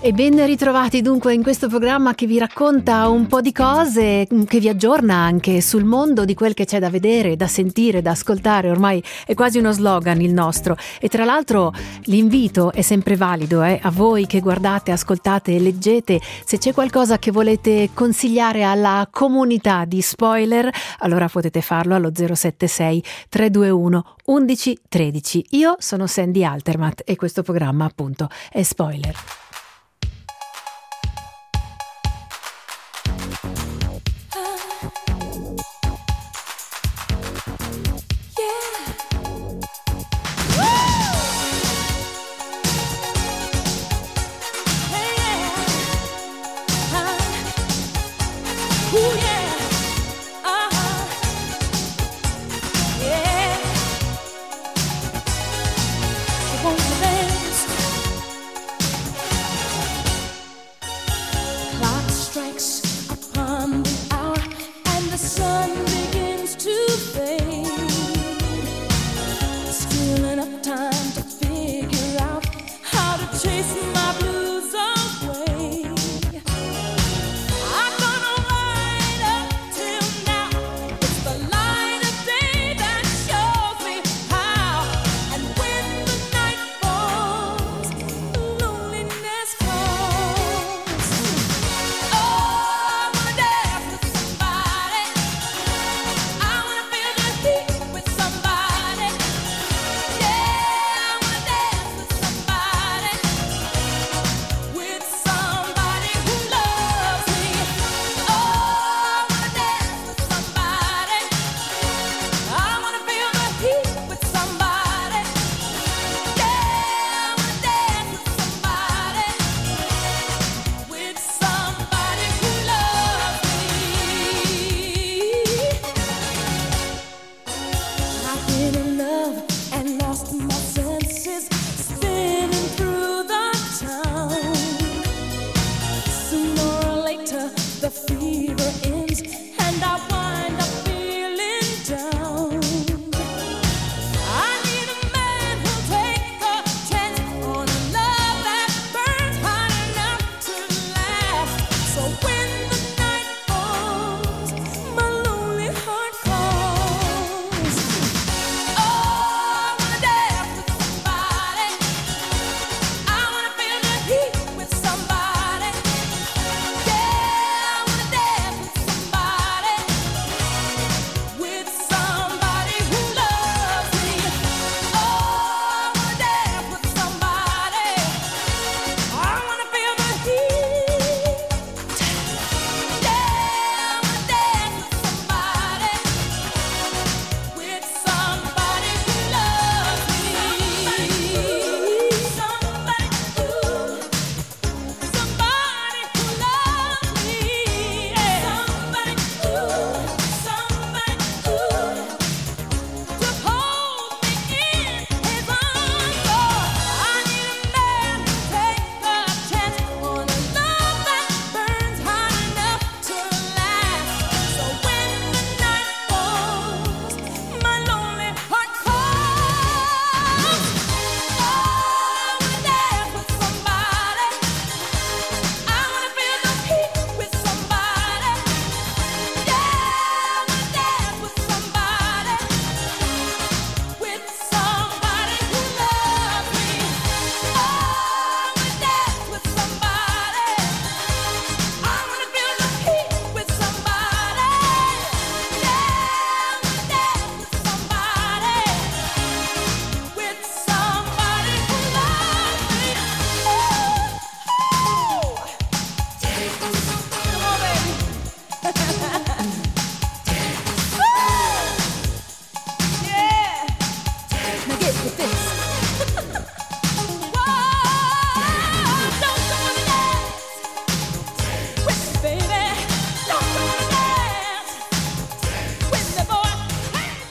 E ben ritrovati dunque in questo programma che vi racconta un po' di cose, che vi aggiorna anche sul mondo di quel che c'è da vedere, da sentire, da ascoltare. Ormai è quasi uno slogan il nostro. E tra l'altro l'invito è sempre valido, a voi che guardate, ascoltate e leggete. Se c'è qualcosa che volete consigliare alla comunità di Spoiler, allora potete farlo allo 076 321 1113. Io sono Sandy Altermatt e questo programma appunto è Spoiler.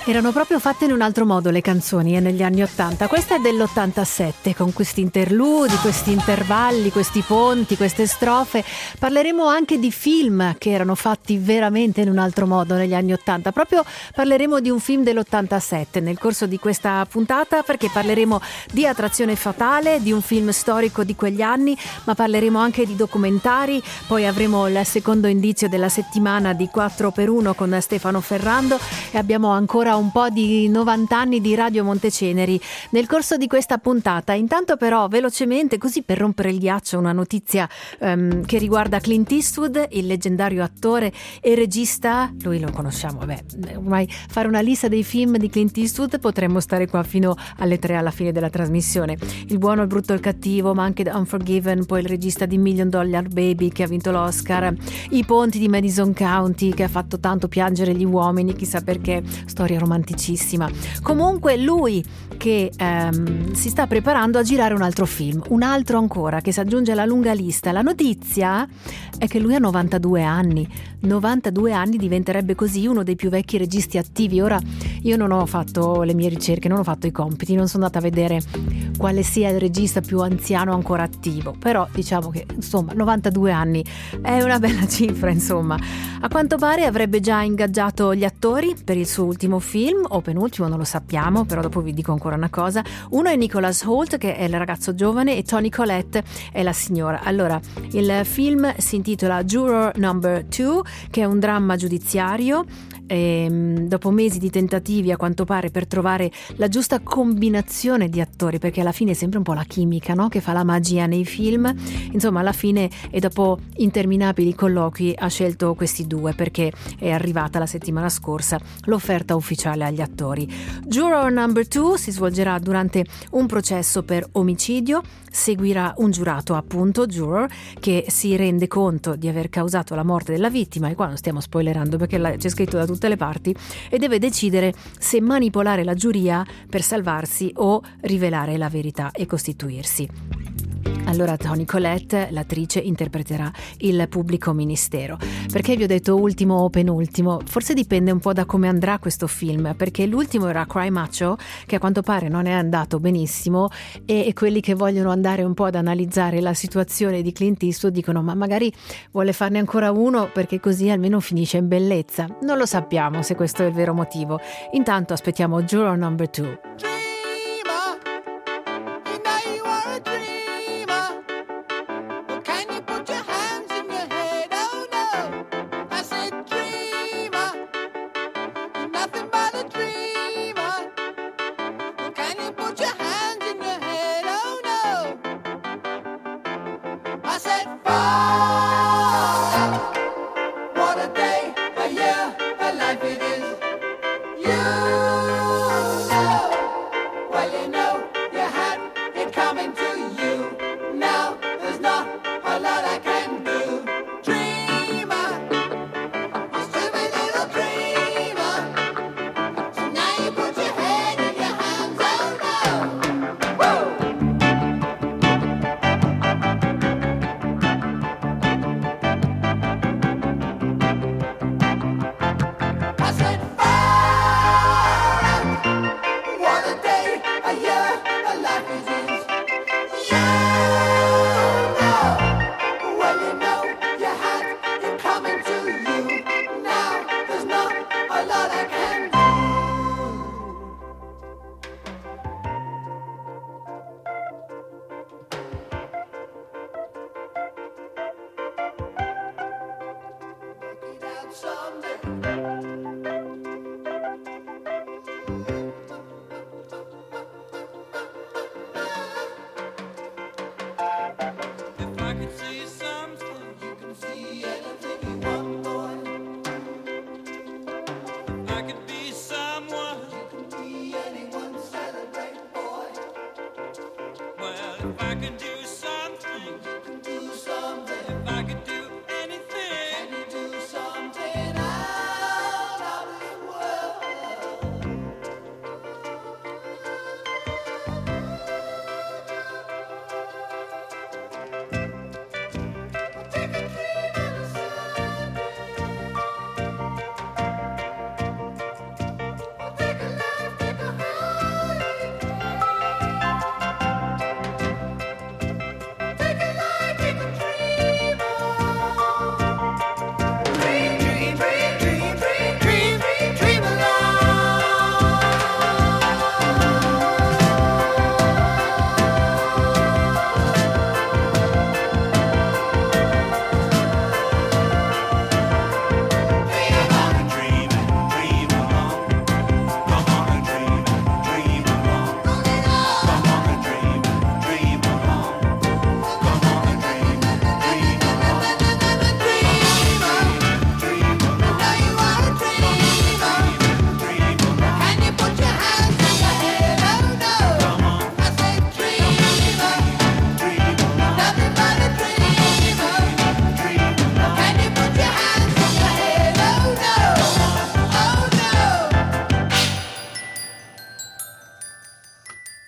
Erano proprio fatte in un altro modo le canzoni negli anni '80. Questa è dell'87, con questi interludi, questi intervalli, questi ponti, queste strofe. Parleremo anche di film che erano fatti veramente in un altro modo negli anni '80. Proprio parleremo di un film dell'87 nel corso di questa puntata, perché parleremo di Attrazione fatale, di un film storico di quegli anni, ma parleremo anche di documentari. Poi avremo il secondo indizio della settimana di 4x1 con Stefano Ferrando e abbiamo ancora un po' di 90 anni di Radio Monteceneri nel corso di questa puntata. Intanto però velocemente, così per rompere il ghiaccio, una notizia che riguarda Clint Eastwood, il leggendario attore e regista. Lui lo conosciamo, ormai fare una lista dei film di Clint Eastwood potremmo stare qua fino alle 3 alla fine della trasmissione. Il buono, il brutto e il cattivo, ma anche The Unforgiven, poi il regista di $1 Million Baby che ha vinto l'Oscar, I ponti di Madison County che ha fatto tanto piangere gli uomini, chissà perché, storia romanticissima. Comunque lui che si sta preparando a girare un altro film, un altro ancora che si aggiunge alla lunga lista. La notizia è che lui ha 92 anni, diventerebbe così uno dei più vecchi registi attivi. Ora io non ho fatto le mie ricerche, non ho fatto i compiti, non sono andata a vedere quale sia il regista più anziano ancora attivo, però diciamo che insomma 92 anni è una bella cifra, insomma. A quanto pare avrebbe già ingaggiato gli attori per il suo ultimo film, o penultimo, non lo sappiamo, però dopo vi dico ancora una cosa. Uno è Nicholas Hoult, che è il ragazzo giovane, e Toni Collette è la signora. Allora, il film si intitola Juror Number 2, che è un dramma giudiziario. Dopo mesi di tentativi, a quanto pare, per trovare la giusta combinazione di attori, perché alla fine è sempre un po' la chimica, no? Che fa la magia nei film. Insomma, alla fine, e dopo interminabili colloqui, ha scelto questi due perché è arrivata la settimana scorsa l'offerta ufficiale agli attori. Juror Number 2 si svolgerà durante un processo per omicidio. Seguirà un giurato, appunto, juror, che si rende conto di aver causato la morte della vittima, e qua non stiamo spoilerando perché c'è scritto da tutte le parti, e deve decidere se manipolare la giuria per salvarsi o rivelare la verità e costituirsi. Allora Toni Collette, l'attrice, interpreterà il pubblico ministero. Perché vi ho detto ultimo o penultimo? Forse dipende un po' da come andrà questo film, perché l'ultimo era Cry Macho, che a quanto pare non è andato benissimo, e quelli che vogliono andare un po' ad analizzare la situazione di Clint Eastwood dicono: ma magari vuole farne ancora uno perché così almeno finisce in bellezza. Non lo sappiamo se questo è il vero motivo. Intanto aspettiamo Juror Number 2.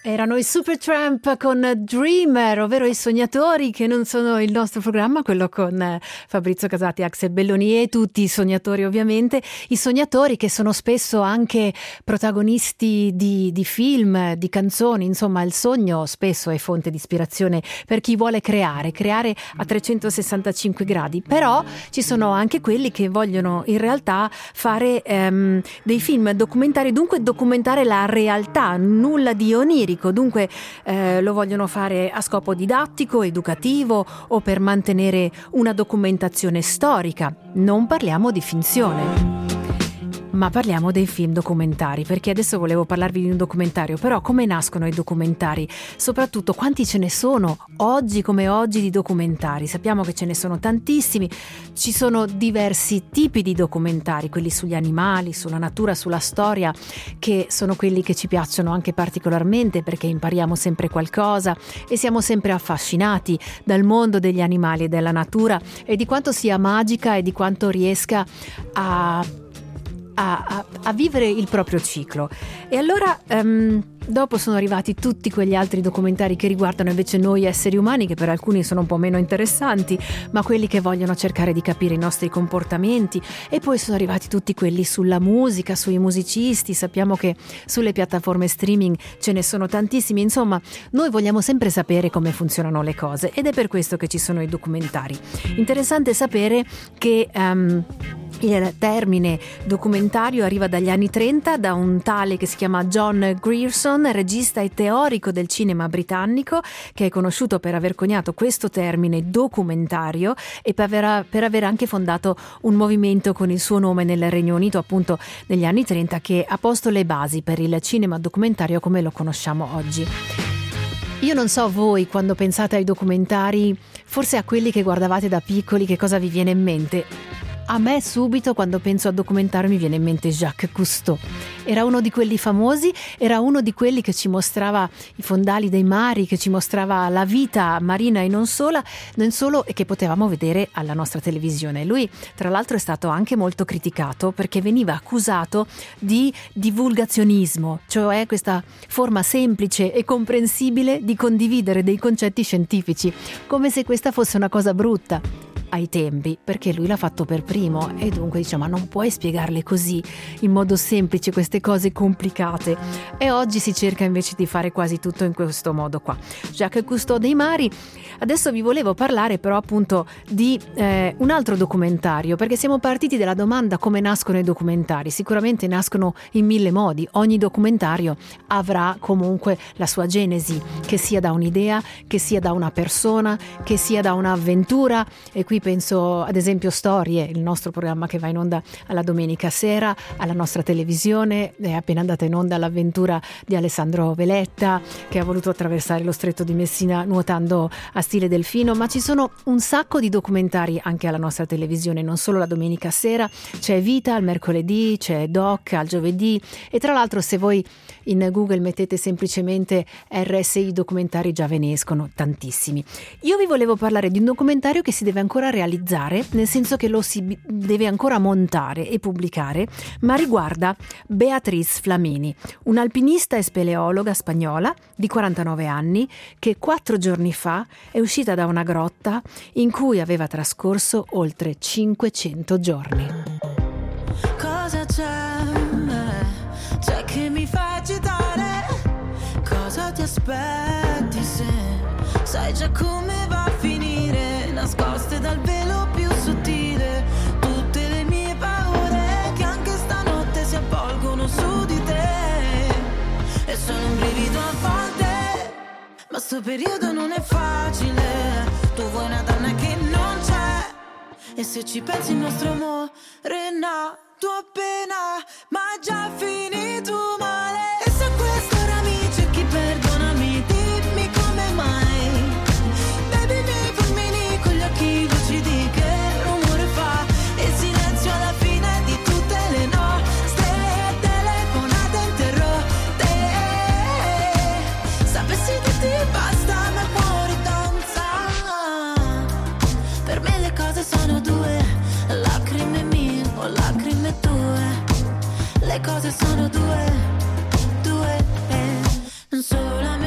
Erano i Supertramp con Dreamer, ovvero i sognatori, che non sono il nostro programma, quello con Fabrizio Casati, Axel Belloni e tutti i sognatori ovviamente, i sognatori che sono spesso anche protagonisti di film, di canzoni, insomma il sogno spesso è fonte di ispirazione per chi vuole creare a 365 gradi, però ci sono anche quelli che vogliono in realtà fare dei film documentari, dunque documentare la realtà, nulla di onirico. Dunque lo vogliono fare a scopo didattico, educativo o per mantenere una documentazione storica. Non parliamo di finzione, ma parliamo dei film documentari, perché adesso volevo parlarvi di un documentario, però come nascono i documentari? Soprattutto quanti ce ne sono oggi come oggi di documentari? Sappiamo che ce ne sono tantissimi, ci sono diversi tipi di documentari, quelli sugli animali, sulla natura, sulla storia, che sono quelli che ci piacciono anche particolarmente perché impariamo sempre qualcosa e siamo sempre affascinati dal mondo degli animali e della natura e di quanto sia magica e di quanto riesca a vivere il proprio ciclo. E allora dopo sono arrivati tutti quegli altri documentari che riguardano invece noi esseri umani, che per alcuni sono un po' meno interessanti, ma quelli che vogliono cercare di capire i nostri comportamenti. E poi sono arrivati tutti quelli sulla musica, sui musicisti. Sappiamo che sulle piattaforme streaming ce ne sono tantissimi. Insomma, noi vogliamo sempre sapere come funzionano le cose ed è per questo che ci sono i documentari. Interessante sapere che il termine documentario arriva dagli anni 30 da un tale che si chiama John Grierson, regista e teorico del cinema britannico, che è conosciuto per aver coniato questo termine documentario e per aver anche fondato un movimento con il suo nome nel Regno Unito appunto negli anni 30 che ha posto le basi per il cinema documentario come lo conosciamo oggi. Io non so voi, quando pensate ai documentari, forse a quelli che guardavate da piccoli, che cosa vi viene in mente? A me subito, quando penso a documentario, mi viene in mente Jacques Cousteau. Era uno di quelli famosi, era uno di quelli che ci mostrava i fondali dei mari, che ci mostrava la vita marina e non solo, e che potevamo vedere alla nostra televisione. Lui, tra l'altro, è stato anche molto criticato perché veniva accusato di divulgazionismo, cioè questa forma semplice e comprensibile di condividere dei concetti scientifici, come se questa fosse una cosa brutta ai tempi, perché lui l'ha fatto per primo e dunque dice ma non puoi spiegarle così in modo semplice queste cose complicate, e oggi si cerca invece di fare quasi tutto in questo modo qua. Jacques Cousteau dei mari. Adesso vi volevo parlare però appunto di un altro documentario, perché siamo partiti dalla domanda come nascono i documentari. Sicuramente nascono in mille modi, ogni documentario avrà comunque la sua genesi, che sia da un'idea, che sia da una persona, che sia da un'avventura, e qui penso ad esempio Storie, il nostro programma che va in onda alla domenica sera, alla nostra televisione. È appena andata in onda l'avventura di Alessandro Veletta, che ha voluto attraversare lo stretto di Messina nuotando a stile delfino, ma ci sono un sacco di documentari anche alla nostra televisione, non solo la domenica sera, c'è Vita al mercoledì, c'è Doc al giovedì, e tra l'altro se voi in Google mettete semplicemente RSI documentari già ve ne escono tantissimi. Io vi volevo parlare di un documentario che si deve ancora realizzare, nel senso che lo si deve ancora montare e pubblicare, ma riguarda Beatriz Flamini, un'alpinista e speleologa spagnola di 49 anni che 4 giorni fa è uscita da una grotta in cui aveva trascorso oltre 500 giorni. Cosa c'è che mi fa agitare? Cosa ti aspetti se sai già come va a finire? Nascoste dal velo più sottile tutte le mie paure che anche stanotte si avvolgono su di te, e sono un brivido a volte, ma sto periodo non è facile. Tu vuoi una donna che non c'è, e se ci pensi il nostro amore è nato appena, ma già finito male. E se questo ora mi cerchi, perdonami, dimmi come mai. Baby, mi fulmini con gli occhi lucidi, che rumore fa il silenzio alla fine di tutte le nostre telefonate interrotte. Sapessi che ti basta, ma il cuore danza. Per me le cose sono due, lacrime mie o lacrime tue. Le cose sono due, non solamente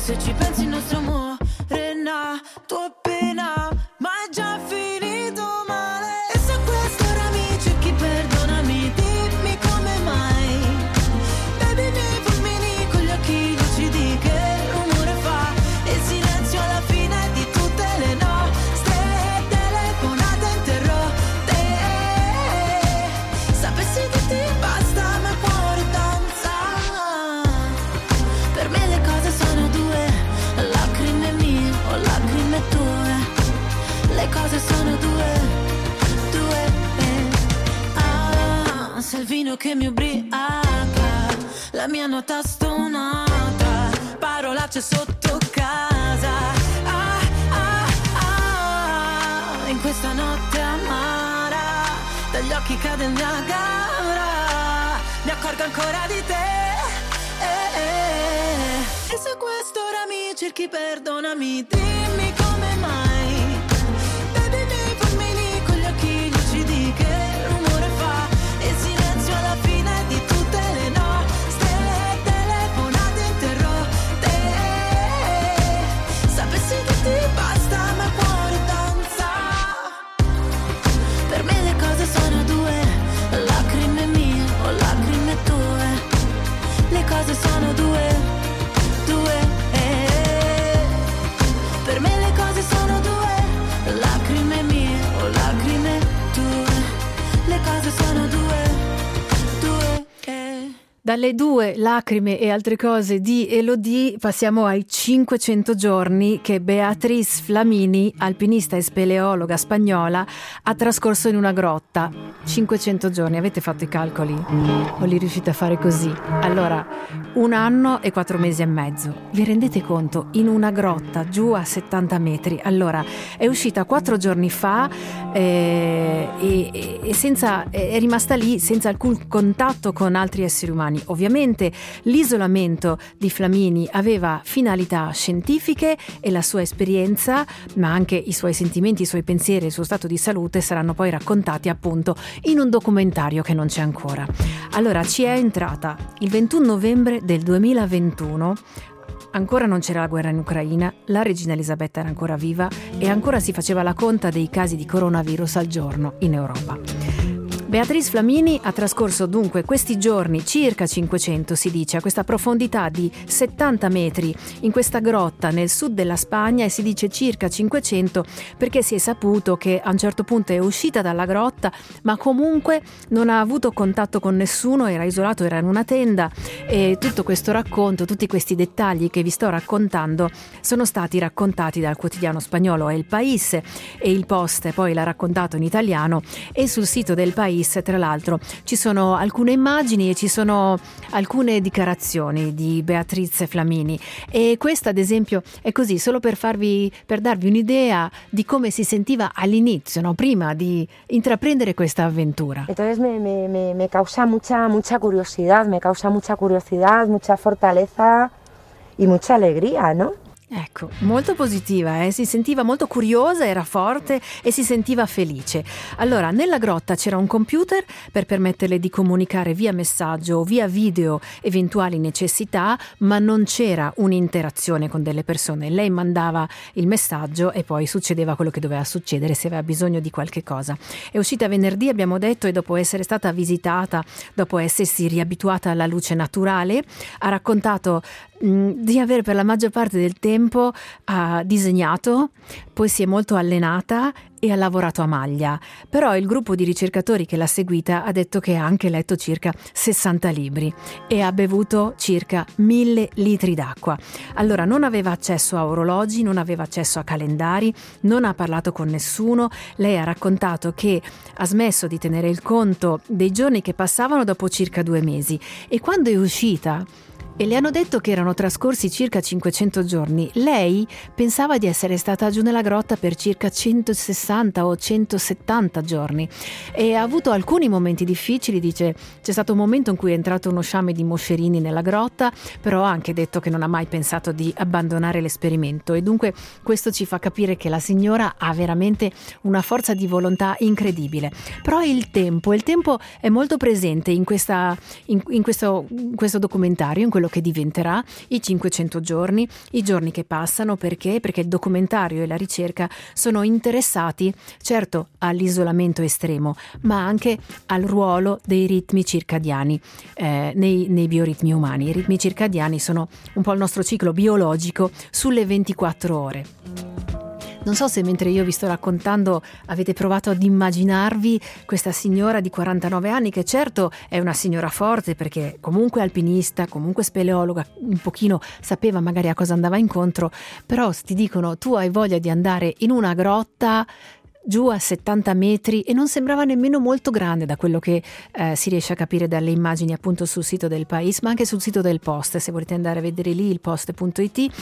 Se ci pensi il nostro amore è nato appena, ma è già finito male. E se questa ora mi cerchi, perdonami, dimmi come mai. Baby, i miei fulmini con gli occhi lucidi, che rumore fa il silenzio alla fine di tutte le nostre telefonate interrotte. Sapessi che ti basta, ma il cuore danza. Per me le cose sono due, lacrime mie o lacrime tue. Le cose sono due, ah, se il vino che mi ubriaca, la mia nota stonata, parolacce sotto casa. In questa notte amara, dagli occhi cade il Niagara, mi accorgo ancora di te. E se quest'ora mi cerchi, perdonami, dimmi come mai. Baby, i miei fulmini con gli occhi lucidi, che rumore fa il silenzio alla fine di tutte le nostre telefonate interrotte. Sapessi che ti basta, ma il cuore danza. Per me le cose sono due, lacrime mie o lacrime tue. Le cose sono due. Per me le cose sono due, lacrime mie o lacrime tue. Le cose sono due. Dalle 2 lacrime e altre cose di Elodie passiamo ai 500 giorni che Beatriz Flamini, alpinista e speleologa spagnola, ha trascorso in una grotta. 500 giorni, avete fatto i calcoli? O li riuscite a fare così? Allora, 1 anno e 4 mesi e mezzo. Vi rendete conto? In una grotta, giù a 70 metri. Allora, è uscita 4 giorni fa e è rimasta lì senza alcun contatto con altri esseri umani. Ovviamente l'isolamento di Flamini aveva finalità scientifiche e la sua esperienza, ma anche i suoi sentimenti, i suoi pensieri, il suo stato di salute saranno poi raccontati appunto in un documentario che non c'è ancora. Allora, ci è entrata il 21 novembre del 2021. Ancora non c'era la guerra in Ucraina, la regina Elisabetta era ancora viva e ancora si faceva la conta dei casi di coronavirus al giorno in Europa. Beatriz Flamini ha trascorso dunque questi giorni, circa 500 si dice, a questa profondità di 70 metri in questa grotta nel sud della Spagna, e si dice circa 500 perché si è saputo che a un certo punto è uscita dalla grotta, ma comunque non ha avuto contatto con nessuno, era isolato, era in una tenda, e tutto questo racconto, tutti questi dettagli che vi sto raccontando sono stati raccontati dal quotidiano spagnolo El País, e il Post poi l'ha raccontato in italiano, e sul sito del País tra l'altro ci sono alcune immagini e ci sono alcune dichiarazioni di Beatriz Flamini, e questa ad esempio è così, solo per darvi un'idea di come si sentiva all'inizio, no? Prima di intraprendere questa avventura. Entonces me causa mucha curiosidad, mucha fortaleza y mucha alegría, ¿no? Ecco, molto positiva, si sentiva molto curiosa, era forte e si sentiva felice. Allora, nella grotta c'era un computer per permetterle di comunicare via messaggio o via video eventuali necessità, ma non c'era un'interazione con delle persone. Lei mandava il messaggio e poi succedeva quello che doveva succedere se aveva bisogno di qualche cosa. È uscita venerdì, abbiamo detto, e dopo essere stata visitata, dopo essersi riabituata alla luce naturale, ha raccontato di aver per la maggior parte del tempo disegnato, poi si è molto allenata e ha lavorato a maglia. Però il gruppo di ricercatori che l'ha seguita ha detto che ha anche letto circa 60 libri e ha bevuto circa 1000 litri d'acqua. Allora, non aveva accesso a orologi, non aveva accesso a calendari, non ha parlato con nessuno. Lei ha raccontato che ha smesso di tenere il conto dei giorni che passavano dopo circa 2 mesi, e quando è uscita e le hanno detto che erano trascorsi circa 500 giorni, lei pensava di essere stata giù nella grotta per circa 160 o 170 giorni, e ha avuto alcuni momenti difficili. Dice, c'è stato un momento in cui è entrato uno sciame di moscerini nella grotta, però ha anche detto che non ha mai pensato di abbandonare l'esperimento, e dunque questo ci fa capire che la signora ha veramente una forza di volontà incredibile. Però il tempo è molto presente in questo documentario, in quello che diventerà, i 500 giorni, i giorni che passano. Perché? Perché il documentario e la ricerca sono interessati certo all'isolamento estremo, ma anche al ruolo dei ritmi circadiani nei bioritmi umani. I ritmi circadiani sono un po' il nostro ciclo biologico sulle 24 ore. Non so se mentre io vi sto raccontando avete provato ad immaginarvi questa signora di 49 anni, che certo è una signora forte perché comunque alpinista, comunque speleologa, un pochino sapeva magari a cosa andava incontro, però ti dicono tu hai voglia di andare in una grotta giù a 70 metri e non sembrava nemmeno molto grande da quello che si riesce a capire dalle immagini appunto sul sito del País, ma anche sul sito del Post, se volete andare a vedere lì, il post.it.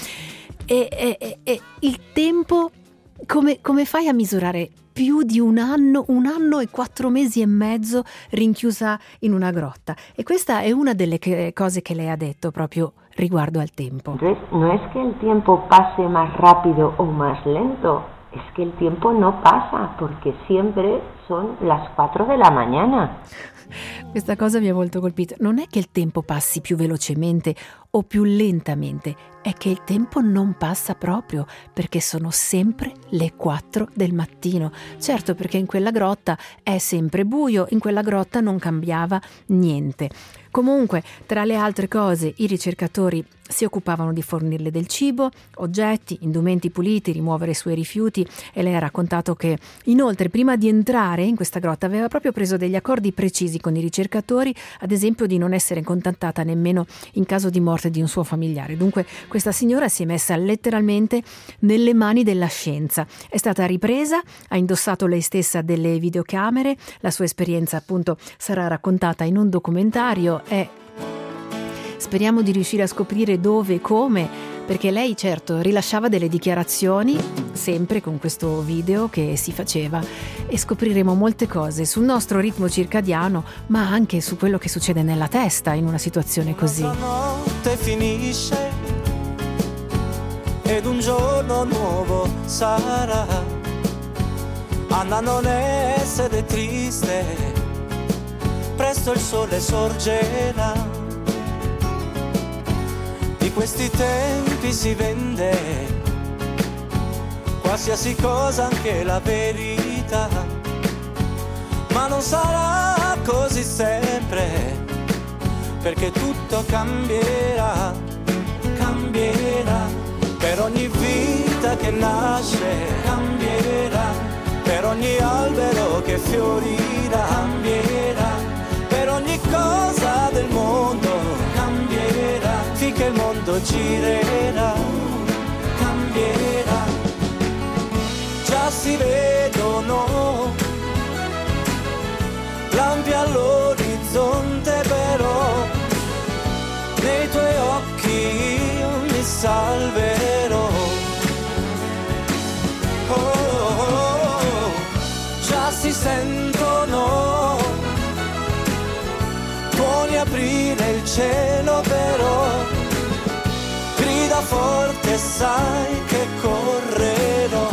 E il tempo, come fai a misurare più di un anno e 4 mesi e mezzo rinchiusa in una grotta? E questa è una delle cose che lei ha detto proprio riguardo al tempo. No es que el tiempo pase más rápido o más lento, es que el tiempo no pasa porque siempre son las 4 de la mañana. Questa cosa mi ha molto colpito. Non è che il tempo passi più velocemente o più lentamente, è che il tempo non passa proprio, perché sono sempre le 4 del mattino. Certo, perché in quella grotta è sempre buio, in quella grotta non cambiava niente. Comunque, tra le altre cose, i ricercatori si occupavano di fornirle del cibo, oggetti, indumenti puliti, rimuovere i suoi rifiuti, e lei ha raccontato che inoltre prima di entrare in questa grotta aveva proprio preso degli accordi precisi con i ricercatori, ad esempio di non essere contattata nemmeno in caso di morte di un suo familiare. Dunque questa signora si è messa letteralmente nelle mani della scienza. È stata ripresa, ha indossato lei stessa delle videocamere, la sua esperienza appunto sarà raccontata in un documentario e speriamo di riuscire a scoprire dove e come, perché lei certo rilasciava delle dichiarazioni sempre con questo video che si faceva, e scopriremo molte cose sul nostro ritmo circadiano, ma anche su quello che succede nella testa in una situazione così. La notte finisce ed un giorno nuovo sarà. Anna non essere triste, presto il sole sorgerà. Di questi tempi si vende qualsiasi cosa, anche la verità, ma non sarà così sempre, perché tutto cambierà, cambierà, per ogni vita che nasce cambierà, per ogni albero che fiorirà cambierà, per ogni cosa del mondo cambierà, finché il mondo girerà, cambierà. Già si vedono lampi all'orizzonte, però nei tuoi occhi io mi salverò. Oh, oh, oh, già si sentono tuoni aprire il cielo, però grida forte, sai che correrò.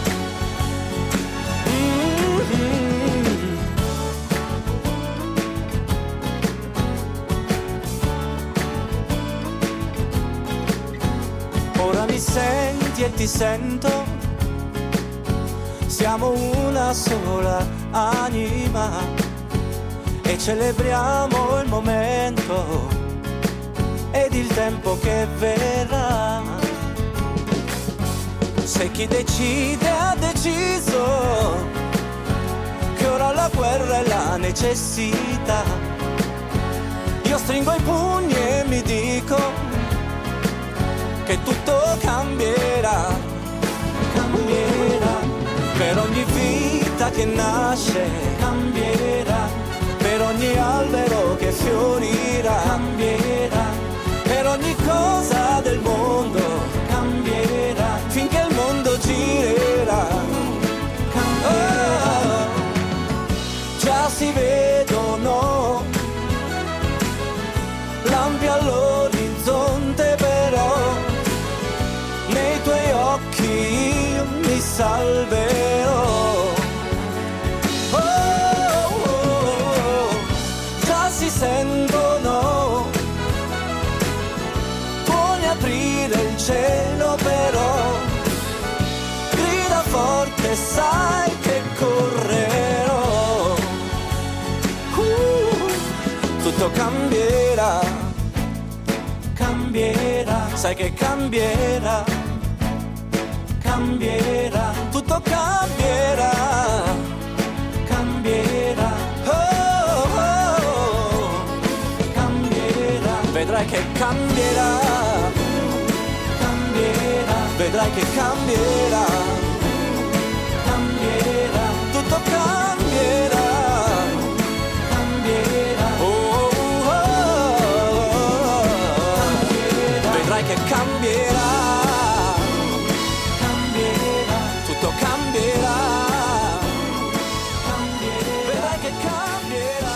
Ora mi senti e ti sento, siamo una sola anima e celebriamo il momento ed il tempo che verrà. Se chi decide ha deciso che ora la guerra è la necessità, io stringo i pugni e mi dico che tutto cambierà, cambierà, per ogni vita che nasce cambierà, per ogni albero che fiorirà cambierà, per ogni cosa del mondo cambierà, finché il mondo girerà, cambierà. Oh, già si vedono lampi all'orizzonte, però nei tuoi occhi io mi salverò. Oh, oh, oh, già si sentono se sai che correrò, tutto cambierà, cambierà, sai che cambierà, cambierà, tutto cambierà, cambierà, oh, oh, cambierà, vedrai che cambierà, cambierà, vedrai che cambierà, cambierà, tutto cambierà, cambierà, oh, oh, oh, cambierà, vedrai che cambierà, cambierà, tutto cambierà, cambierà, vedrai che cambierà.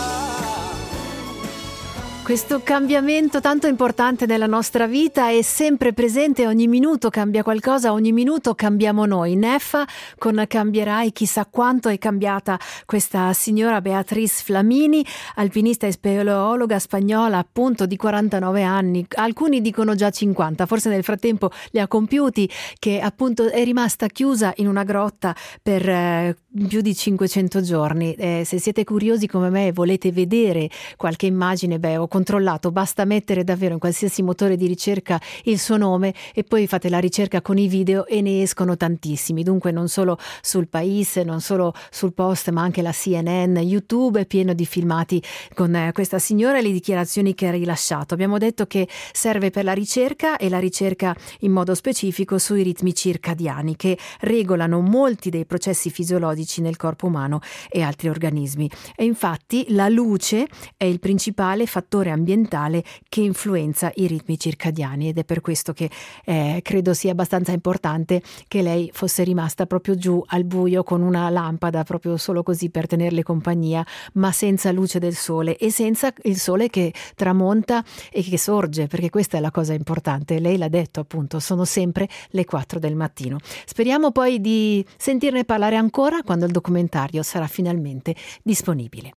Questo cambiamento tanto importante nella nostra vita è sempre presente, ogni minuto cambia qualcosa, ogni minuto cambiamo noi. Neffa con Cambierai, chissà quanto è cambiata questa signora Beatriz Flamini, alpinista e speleologa spagnola appunto di 49 anni, alcuni dicono già 50, forse nel frattempo li ha compiuti, che appunto è rimasta chiusa in una grotta per più di 500 giorni. Se siete curiosi come me e volete vedere qualche immagine, ho controllato, basta mettere davvero in qualsiasi motore di ricerca il suo nome e poi fate la ricerca con i video e ne escono tantissimi. Dunque non solo sul País, non solo sul Post, ma anche la CNN, YouTube è pieno di filmati con questa signora e le dichiarazioni che ha rilasciato. Abbiamo detto che serve per la ricerca, e la ricerca in modo specifico sui ritmi circadiani che regolano molti dei processi fisiologici nel corpo umano e altri organismi. E infatti la luce è il principale fattore ambientale che influenza i ritmi circadiani, ed è per questo che credo sia abbastanza importante che lei fosse rimasta proprio giù al buio con una lampada, proprio solo così per tenerle compagnia, ma senza luce del sole e senza il sole che tramonta e che sorge, perché questa è la cosa importante. Lei l'ha detto appunto, sono sempre le 4 del mattino. Speriamo poi di sentirne parlare ancora quando il documentario sarà finalmente disponibile.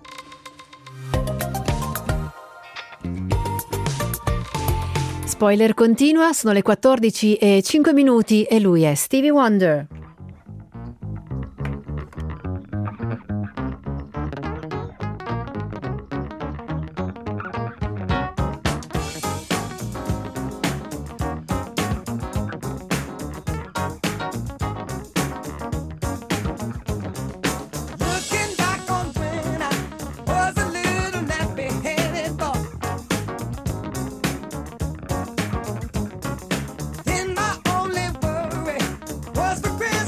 Spoiler continua, sono le 14:05 e lui è Stevie Wonder. Was the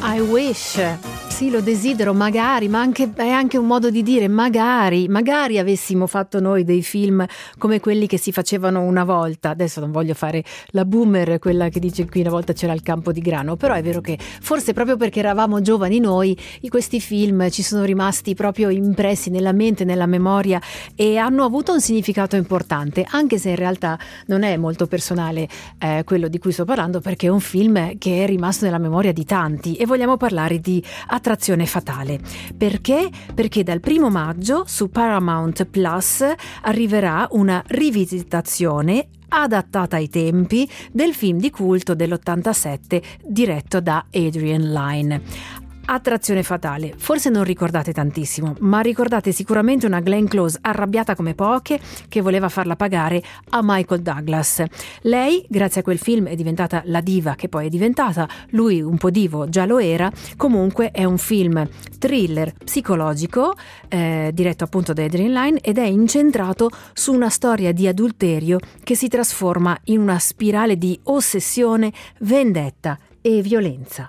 I wish, sì, lo desidero, magari, ma è anche un modo di dire magari avessimo fatto noi dei film come quelli che si facevano una volta. Adesso non voglio fare la boomer, quella che dice qui una volta c'era il campo di grano, però è vero che forse proprio perché eravamo giovani noi, questi film ci sono rimasti proprio impressi nella mente, nella memoria, e hanno avuto un significato importante, anche se in realtà non è molto personale quello di cui sto parlando, perché è un film che è rimasto nella memoria di tanti, e vogliamo parlare di Attrazione fatale. Perché? Perché dal 1 maggio su Paramount Plus arriverà una rivisitazione adattata ai tempi del film di culto dell'87 diretto da Adrian Lyne. Attrazione fatale, forse non ricordate tantissimo, ma ricordate sicuramente una Glenn Close arrabbiata come poche che voleva farla pagare a Michael Douglas. Lei, grazie a quel film, è diventata la diva che poi è diventata, lui un po' divo già lo era. Comunque è un film thriller psicologico diretto appunto da Adrian Lyne, ed è incentrato su una storia di adulterio che si trasforma in una spirale di ossessione, vendetta e violenza.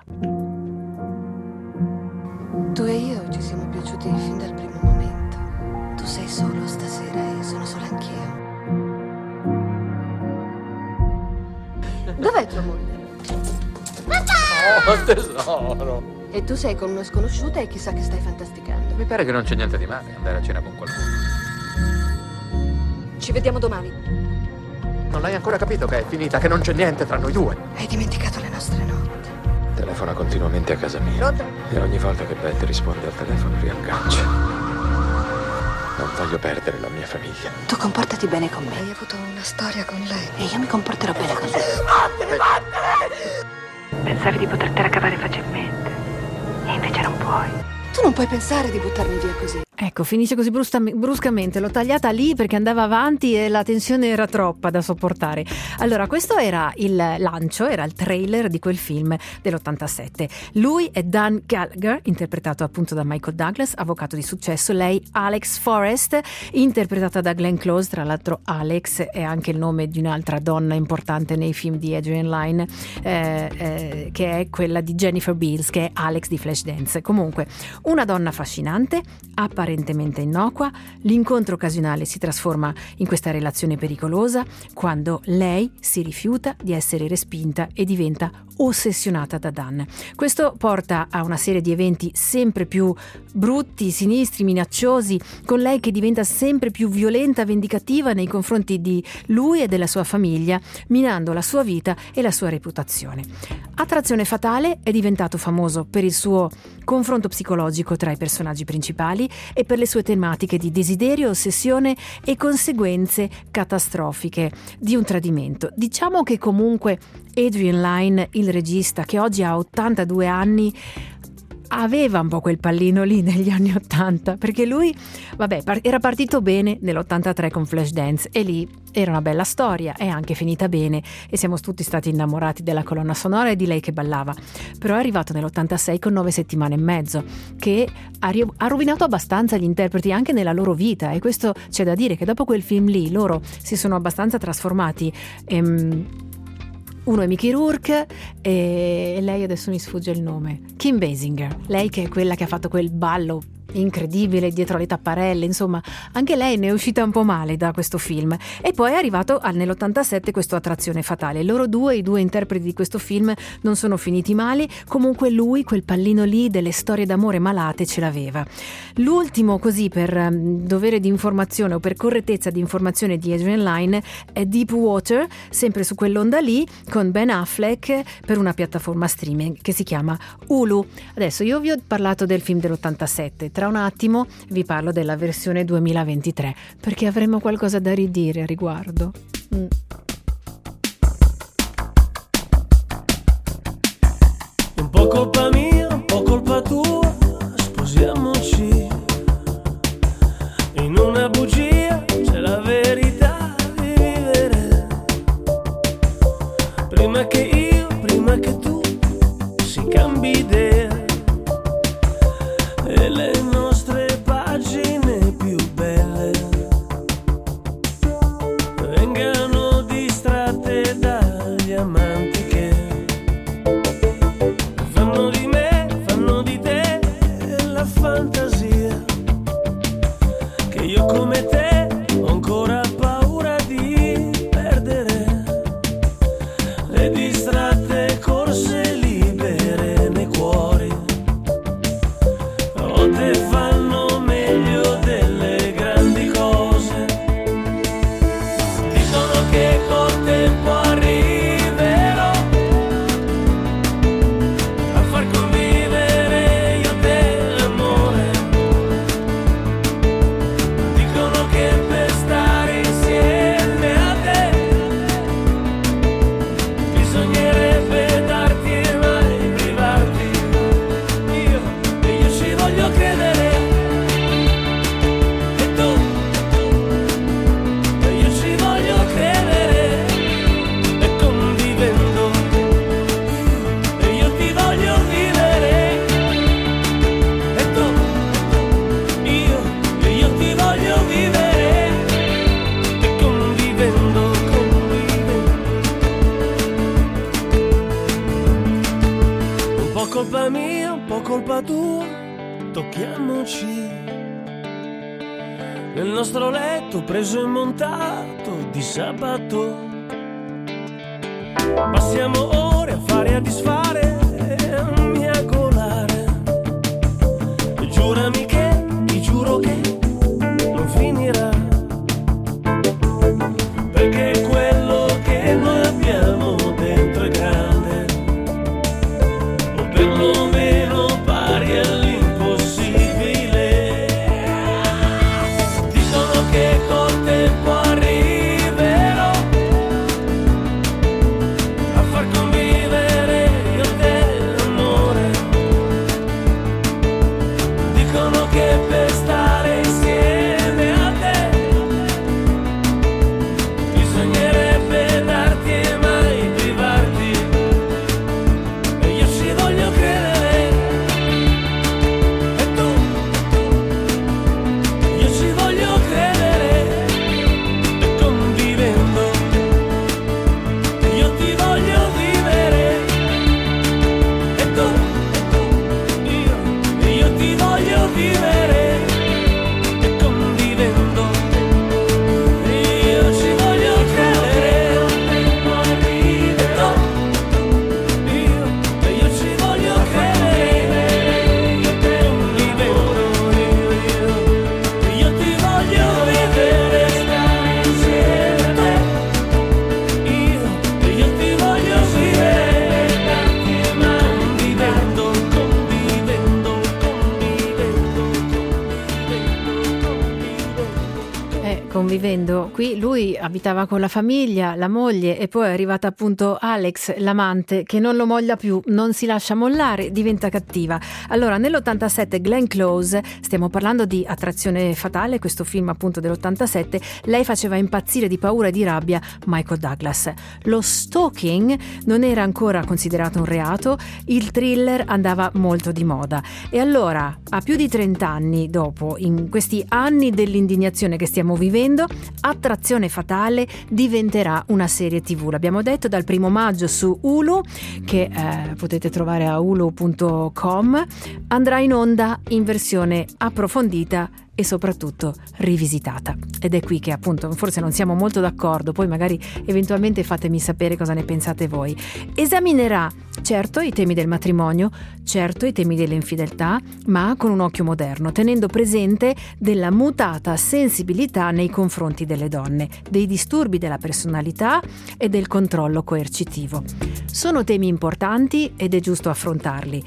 Tu e io ci siamo piaciuti fin dal primo momento. Tu sei solo stasera e sono sola anch'io. Dov'è tua moglie? Oh, tesoro! E tu sei con una sconosciuta e chissà che stai fantasticando. Mi pare che non c'è niente di male andare a cena con qualcuno. Ci vediamo domani. Non hai ancora capito che è finita, che non c'è niente tra noi due. Hai dimenticato le nostre notti. Telefona continuamente a casa mia. Pronto? E ogni volta che Beth risponde al telefono riaggancia. Non voglio perdere la mia famiglia. Tu comportati bene con me. Hai avuto una storia con lei. E io mi comporterò bene con te. Pensavi di potertela cavare facilmente. E invece non puoi. Tu non puoi pensare di buttarmi via così. Ecco, finisce così bruscamente, l'ho tagliata lì perché andava avanti e la tensione era troppa da sopportare. Allora, questo era il lancio, era il trailer di quel film dell'87. Lui è Dan Gallagher, interpretato appunto da Michael Douglas, avvocato di successo. Lei Alex Forrest, interpretata da Glenn Close. Tra l'altro Alex è anche il nome di un'altra donna importante nei film di Adrian Lyne, che è quella di Jennifer Beals, che è Alex di Flashdance. Comunque, una donna affascinante, apparentemente innocua. L'incontro occasionale si trasforma in questa relazione pericolosa quando lei si rifiuta di essere respinta e diventa ossessionata da Dan. Questo porta a una serie di eventi sempre più brutti, sinistri, minacciosi, con lei che diventa sempre più violenta, vendicativa nei confronti di lui e della sua famiglia, minando la sua vita e la sua reputazione. Attrazione fatale è diventato famoso per il suo confronto psicologico tra i personaggi principali e per le sue tematiche di desiderio, ossessione e conseguenze catastrofiche di un tradimento. Diciamo che comunque Adrian Lyne, il regista, che oggi ha 82 anni, aveva un po' quel pallino lì negli anni 80, perché lui, era partito bene nell'83 con Flashdance e lì era una bella storia, è anche finita bene e siamo tutti stati innamorati della colonna sonora e di lei che ballava. Però è arrivato nell'86 con 9 settimane e mezzo, che ha rovinato abbastanza gli interpreti anche nella loro vita, e questo c'è da dire, che dopo quel film lì loro si sono abbastanza trasformati. Uno è Mickey Rourke e lei, adesso mi sfugge il nome, Kim Basinger, lei che è quella che ha fatto quel ballo incredibile dietro le tapparelle, insomma anche lei ne è uscita un po' male da questo film. E poi è arrivato nell'87 questo Attrazione fatale. Loro due, i due interpreti di questo film, non sono finiti male. Comunque lui quel pallino lì delle storie d'amore malate ce l'aveva. L'ultimo, così per dovere di informazione o per correttezza di informazione, di Adrian Lyne è Deep Water, sempre su quell'onda lì, con Ben Affleck, per una piattaforma streaming che si chiama Hulu. Adesso io vi ho parlato del film dell'87, tra un attimo vi parlo della versione 2023, perché avremo qualcosa da ridire a riguardo. Un po' colpa mia, un po' colpa tua, sposiamoci. In una bugia c'è la verità di vivere. Prima che tu si cambi idea. E le nostre pagine più belle vengano distratte dagli amanti che fanno di me colpa mia, un po' colpa tua, tocchiamoci nel nostro letto preso e montato di sabato. Passiamo ore a fare e a disfare, a miagolare. Giurami che, ti giuro che non finirà, perché quello che noi abbiamo dentro è grande, o perlomeno pari all'impossibile. Dicono che col tempo arriverò a far convivere io e te l'amore. Dicono che per stare insieme a te bisognerebbe darti e mai privarti, e io ci voglio credere, e tu, io ci voglio credere, e convivendo io ti voglio vivere, e tu, io ti voglio vivere, e convivendo io ci voglio credere, e tu, io ci voglio credere, e convivendo io ti voglio vivere, stare insieme a te, io ti voglio vivere, ma convivendo, convivendo, Convivendo. Qui lui abitava con la famiglia, la moglie, e poi è arrivata appunto Alex, l'amante, che non lo moglia più, non si lascia mollare, diventa cattiva. Allora, nell'87 Glenn Close, stiamo parlando di Attrazione fatale, questo film appunto dell'87, lei faceva impazzire di paura e di rabbia Michael Douglas. Lo stalking non era ancora considerato un reato, il thriller andava molto di moda. E allora, a più di 30 anni dopo, in questi anni dell'indignazione che stiamo vivendo, Attrazione fatale diventerà una serie TV. L'abbiamo detto, dal 1 maggio su Hulu, che potete trovare a hulu.com, andrà in onda in versione approfondita e soprattutto rivisitata. Ed è qui che appunto forse non siamo molto d'accordo, poi magari eventualmente fatemi sapere cosa ne pensate voi. Esaminerà certo i temi del matrimonio, certo i temi delle infedeltà, ma con un occhio moderno, tenendo presente della mutata sensibilità nei confronti delle donne, dei disturbi della personalità e del controllo coercitivo. Sono temi importanti ed è giusto affrontarli.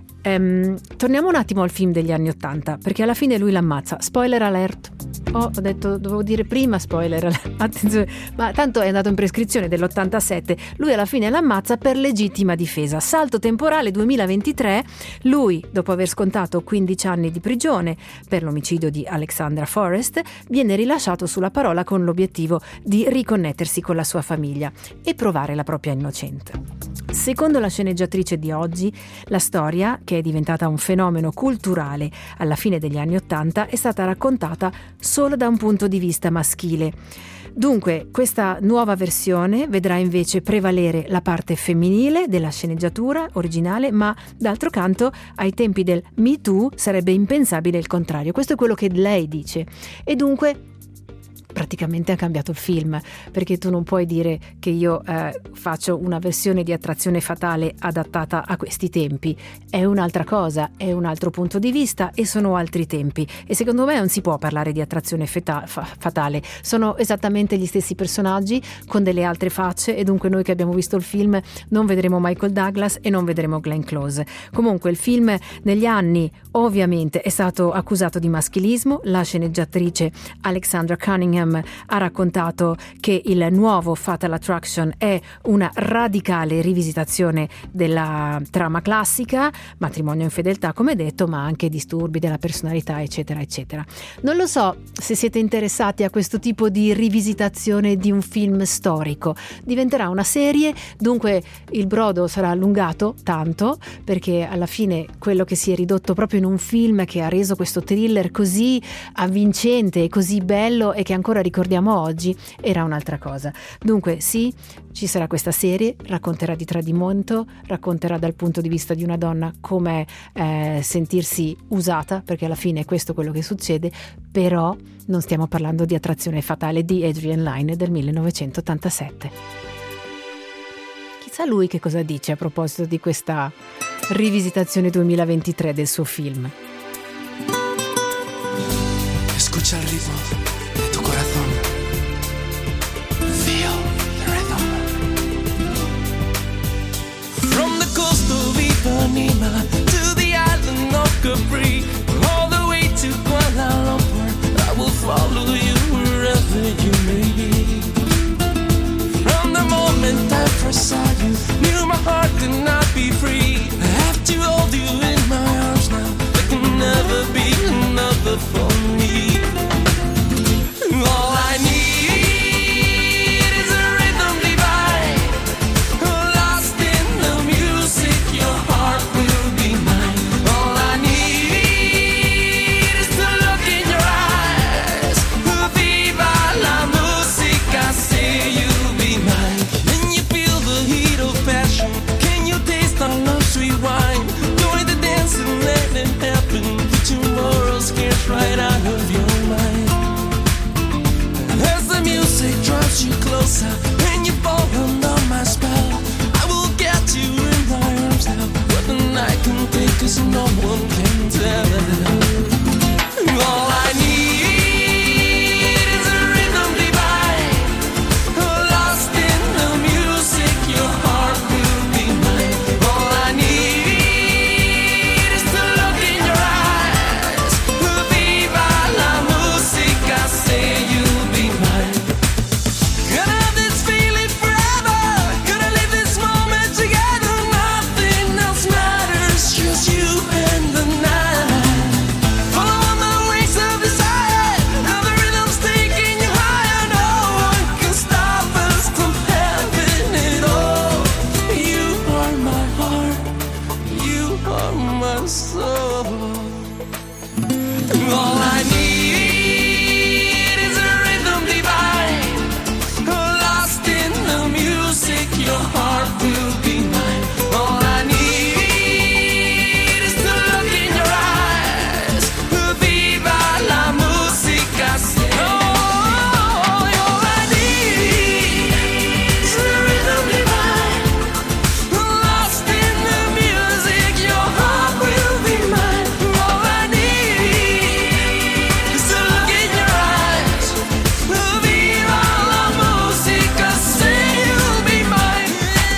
Torniamo un attimo al film degli anni '80, perché alla fine lui l'ammazza. Spoiler alert. Ho detto, dovevo dire prima spoiler alert. Attenzione, ma tanto è andato in prescrizione dell'87. Lui alla fine l'ammazza per legittima difesa. Salto temporale 2023. Lui, dopo aver scontato 15 anni di prigione per l'omicidio di Alexandra Forrest, viene rilasciato sulla parola con l'obiettivo di riconnettersi con la sua famiglia e provare la propria innocenza. Secondo la sceneggiatrice di oggi, la storia, che è diventata un fenomeno culturale alla fine degli anni '80, è stata raccontata solo da un punto di vista maschile. Dunque, questa nuova versione vedrà invece prevalere la parte femminile della sceneggiatura originale, ma d'altro canto, ai tempi del Me Too sarebbe impensabile il contrario. Questo è quello che lei dice. E dunque praticamente ha cambiato il film, perché tu non puoi dire che io faccio una versione di Attrazione fatale adattata a questi tempi. È un'altra cosa, è un altro punto di vista e sono altri tempi, e secondo me non si può parlare di Attrazione fatale. Sono esattamente gli stessi personaggi con delle altre facce, e dunque noi che abbiamo visto il film non vedremo Michael Douglas e non vedremo Glenn Close. Comunque il film negli anni ovviamente è stato accusato di maschilismo. La sceneggiatrice Alexandra Cunningham ha raccontato che il nuovo Fatal Attraction è una radicale rivisitazione della trama classica, matrimonio e infedeltà come detto, ma anche disturbi della personalità eccetera eccetera. Non lo so se siete interessati a questo tipo di rivisitazione di un film storico. Diventerà una serie, dunque il brodo sarà allungato tanto, perché alla fine quello che si è ridotto proprio in un film che ha reso questo thriller così avvincente e così bello e che ancora ancora ricordiamo oggi, era un'altra cosa. Dunque sì, ci sarà questa serie, racconterà di tradimento, racconterà dal punto di vista di una donna come sentirsi usata, perché alla fine è questo quello che succede, però non stiamo parlando di Attrazione fatale di Adrian Lyne del 1987. Chissà lui che cosa dice a proposito di questa rivisitazione 2023 del suo film. Escucha el ritmo de tu corazón. Feel the rhythm. From the coast of Ipanema to the island of Capri, all the way to Kuala Lumpur, I will follow you wherever you may be. From the moment I first saw you, knew my heart could not be free. I have to hold you in my arms now. There can never be another for me. All I need is a rhythm divine, lost in the music. Your heart will be mine. All I need is to look in your eyes. Viva la musica, say you'll be mine. Can you feel the heat of passion? Can you taste our love sweet wine? Join the dance and let it happen. Tomorrow scares right out of your mind. As the music draws you closer and you fall under my spell, I will get you in my arms now. What the night can take, 'cause no one can tell. All I need is a rhythm divine, lost in the music. Your heart will be mine. All I need is to look in your eyes. Viva la musica, say you'll be mine. Gonna have this feeling forever. Gonna live this moment together. Nothing else matters, just you and the night. Follow the waves of desire. Now the rhythm's taking you higher. No one can stop us from having it all. You are my heart. You are my soul. All I need is a rhythm divine, lost in the music. Your heart will be mine. All I need is to look in your eyes. Viva la musica, say. Oh, all I need is a rhythm divine, lost in the music. Your heart will be mine. All I need is to look in your eyes. Viva la musica, say you'll be mine.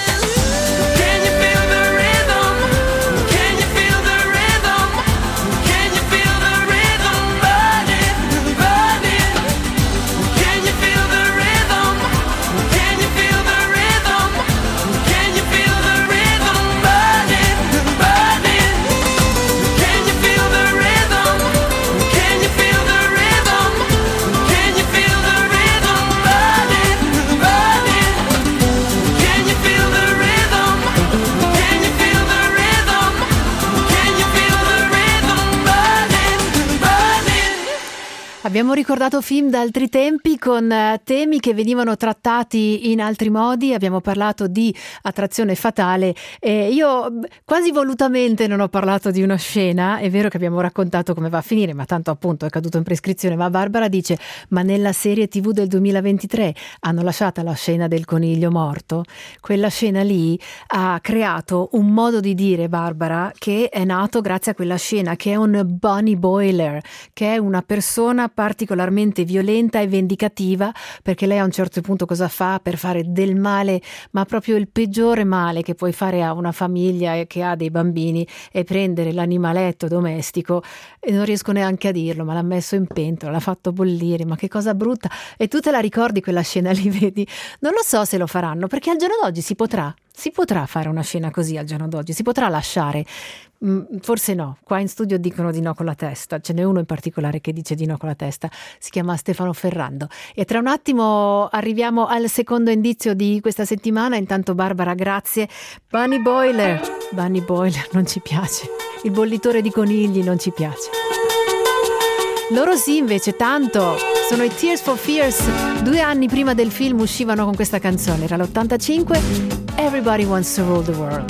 Can you feel the rhythm? Can you feel the rhythm? Can you feel the rhythm burning, burning? Can you feel the rhythm? Can you feel the rhythm? Can you feel the rhythm burning, burning? Can you feel the rhythm? Can you feel the rhythm? Can you feel the rhythm burning, burning? Can you feel the rhythm? Can you feel the rhythm? Can you feel the rhythm burning, burning? Abbiamo ricordato film da altri tempi con temi che venivano trattati in altri modi. Abbiamo parlato di Attrazione fatale e io quasi volutamente non ho parlato di una scena. È vero che abbiamo raccontato come va a finire, ma tanto appunto è caduto in prescrizione. Ma Barbara dice: ma nella serie TV del 2023 hanno lasciato la scena del coniglio morto. Quella scena lì ha creato un modo di dire, Barbara, che è nato grazie a quella scena, che è un Bunny Boiler, che è una persona particolarmente violenta e vendicativa, perché lei a un certo punto cosa fa per fare del male, ma proprio il peggiore male che puoi fare a una famiglia che ha dei bambini, è prendere l'animaletto domestico, e non riesco neanche a dirlo, ma l'ha messo in pentola, l'ha fatto bollire, ma che cosa brutta. E tu te la ricordi quella scena lì, vedi? Non lo so se lo faranno, perché al giorno d'oggi si potrà fare una scena così al giorno d'oggi, si potrà lasciare. Forse no, qua in studio dicono di no con la testa, ce n'è uno in particolare che dice di no con la testa, si chiama Stefano Ferrando. E tra un attimo arriviamo al secondo indizio di questa settimana. Intanto Barbara, grazie. Bunny Boiler non ci piace, il bollitore di conigli non ci piace. Loro sì, invece, tanto. Sono i Tears for Fears. 2 anni prima del film uscivano con questa canzone. Era l'85. Everybody Wants to Rule the World.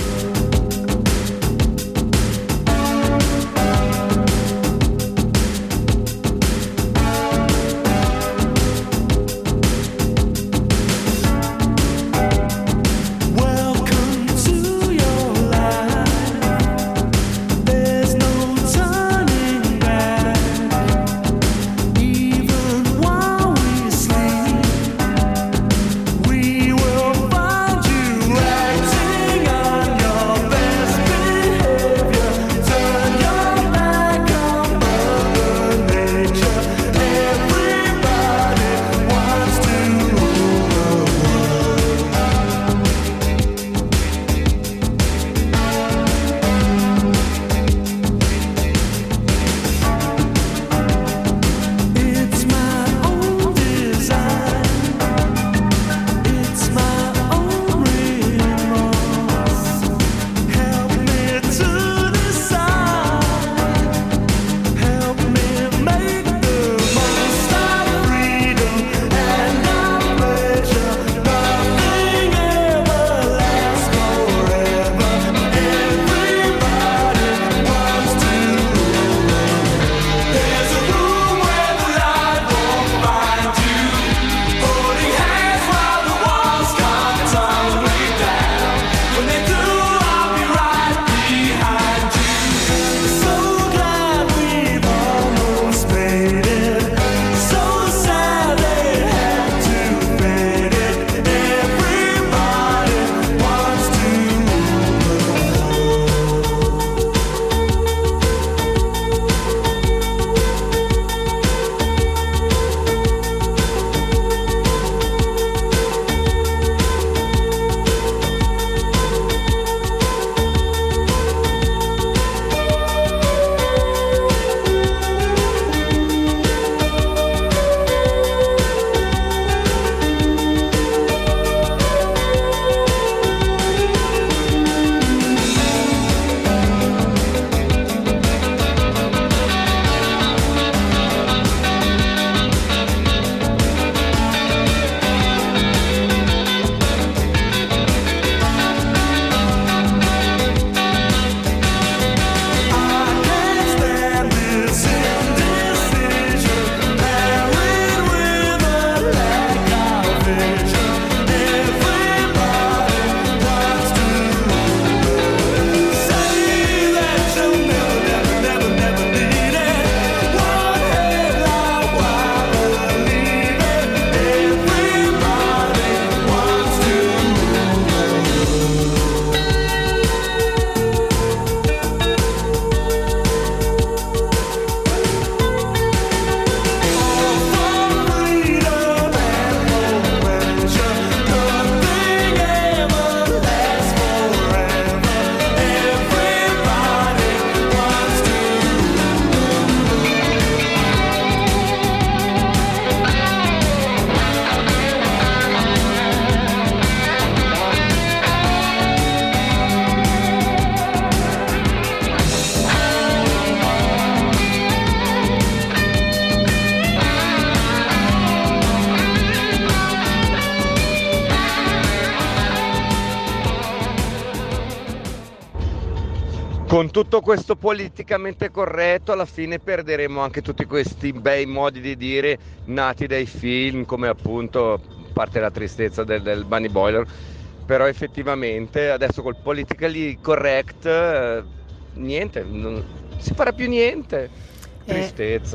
Con tutto questo politicamente corretto alla fine perderemo anche tutti questi bei modi di dire nati dai film, come appunto, a parte la tristezza del Bunny Boiler, però effettivamente adesso col politically correct niente, non si farà più niente. Tristezza.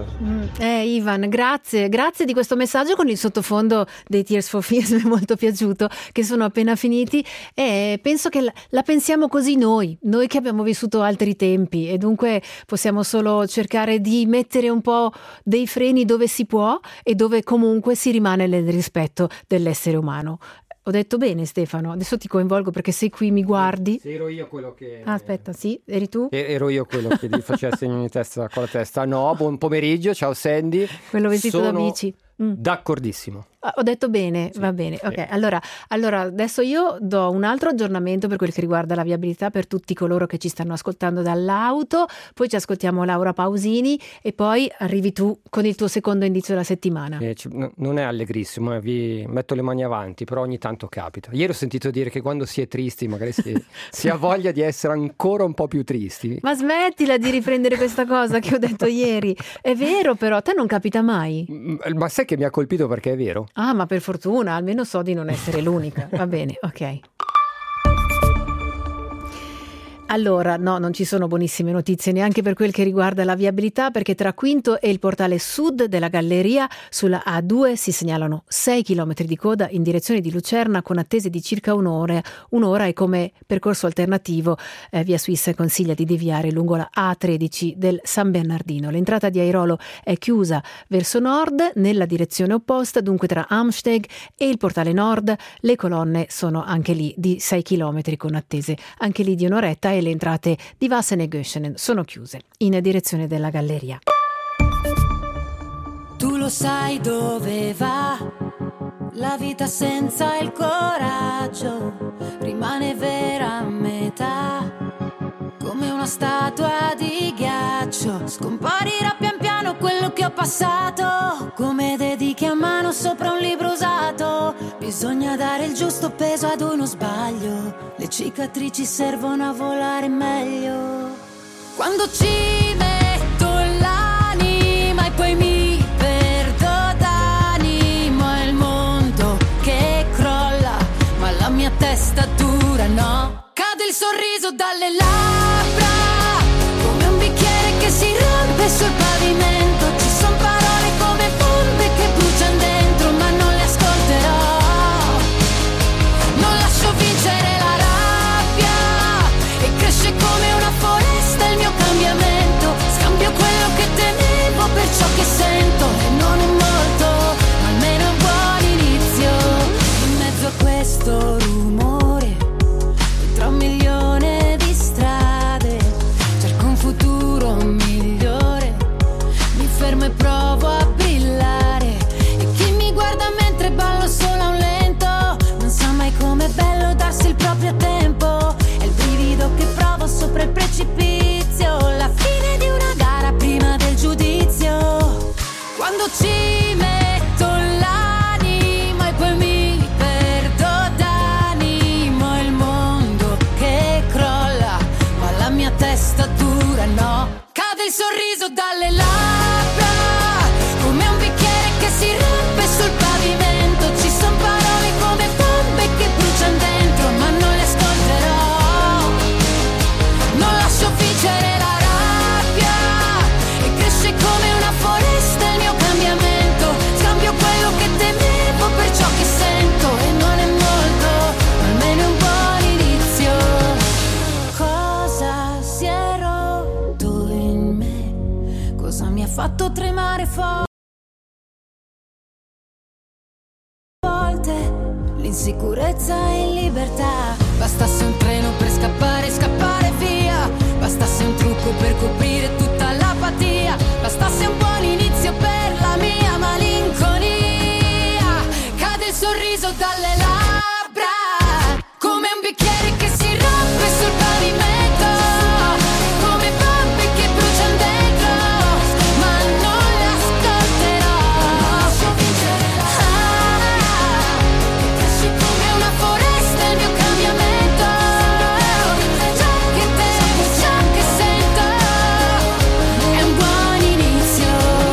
Ivan, grazie di questo messaggio con il sottofondo dei Tears for Fears, mi è molto piaciuto, che sono appena finiti, e penso che la pensiamo così noi che abbiamo vissuto altri tempi, e dunque possiamo solo cercare di mettere un po' dei freni dove si può e dove comunque si rimane nel rispetto dell'essere umano. Ho detto bene, Stefano? Adesso ti coinvolgo perché sei qui, mi guardi. Sì, ero io quello che... Aspetta, sì? Eri tu? Ero io quello che gli faceva segno di testa con la testa. No, buon pomeriggio, ciao Sandy. Quello vestito da bici. D'accordissimo. Ho detto bene, va bene. Ok, allora adesso io do un altro aggiornamento per quel che riguarda la viabilità per tutti coloro che ci stanno ascoltando dall'auto, poi ci ascoltiamo Laura Pausini e poi arrivi tu con il tuo secondo indizio della settimana. Non è allegrissimo, vi metto le mani avanti, però ogni tanto capita. Ieri ho sentito dire che quando si è tristi magari si ha voglia di essere ancora un po' più tristi. Ma smettila di riprendere questa cosa che ho detto ieri. È vero, però a te non capita mai. Ma sai che mi ha colpito perché è vero? Ah, ma per fortuna, almeno so di non essere l'unica. Va bene, ok. Allora, no, non ci sono buonissime notizie neanche per quel che riguarda la viabilità, perché tra Quinto e il portale sud della Galleria sulla A2 si segnalano 6 km di coda in direzione di Lucerna con attese di circa un'ora e come percorso alternativo Via Suisse consiglia di deviare lungo la A13 del San Bernardino. L'entrata di Airolo è chiusa verso nord nella direzione opposta, dunque tra Amsteg e il portale nord le colonne sono anche lì di 6 km con attese anche lì di un'oretta e le entrate di Vassen e Göschenen sono chiuse in direzione della Galleria. Tu lo sai dove va la vita senza il coraggio, rimane vera a metà, come una statua di ghiaccio. Scomparirà pian piano quello che ho passato, come dedichi a mano sopra un libro usato. Bisogna dare il giusto peso ad uno sbaglio, le cicatrici servono a volare meglio. Quando ci metto l'anima e poi mi perdo d'animo, è il mondo che crolla, ma la mia testa dura no. Cade il sorriso dalle labbra, come un bicchiere che si rompe sul pavimento. Ci son parole come bombe che bruciano dentro, ma non le ascolterò. Non lascio vincere la rabbia e cresce come una foresta il mio cambiamento. Scambio quello che temevo per ciò che sento, e non è molto, ma almeno è un buon inizio. In mezzo a questo rumore, tra 1 milione di strade, cerco un futuro migliore. Mi fermo e provo a brillare, e chi mi guarda mentre ballo solo a un lento non sa mai com'è bello darsi il proprio tempo. È il brivido che provo sopra il precipizio, la fine di una gara prima del giudizio. Quando ci metto l'anima e poi mi perdo d'animo, è il mondo che crolla, ma la mia testa dura no. Cade il sorriso dalle labbra, come un bicchiere che si rompe sul pavimento. Ci son parole come bombe che bruciano dentro, ma non le ascolterò. Non lascio vincere la rabbia e cresce come una foresta il mio cambiamento. Scambio quello che temevo per ciò che sento, e non è molto, ma almeno è un buon inizio. Cosa si è rotto in me? Cosa mi ha fatto tremare forte? L'insicurezza in libertà. Bastasse un treno per scappare via. Bastasse un trucco per coprire tutta l'apatia. Bastasse un buon inizio per la mia malinconia. Cade il sorriso dalle labbra, come un bicchiere che si rompe sul pavimento, come bombe che bruciano dentro, ma non le ascolterò. Che cresci come una foresta il mio cambiamento. Ciò che temo, ciò che sento, è un buon inizio.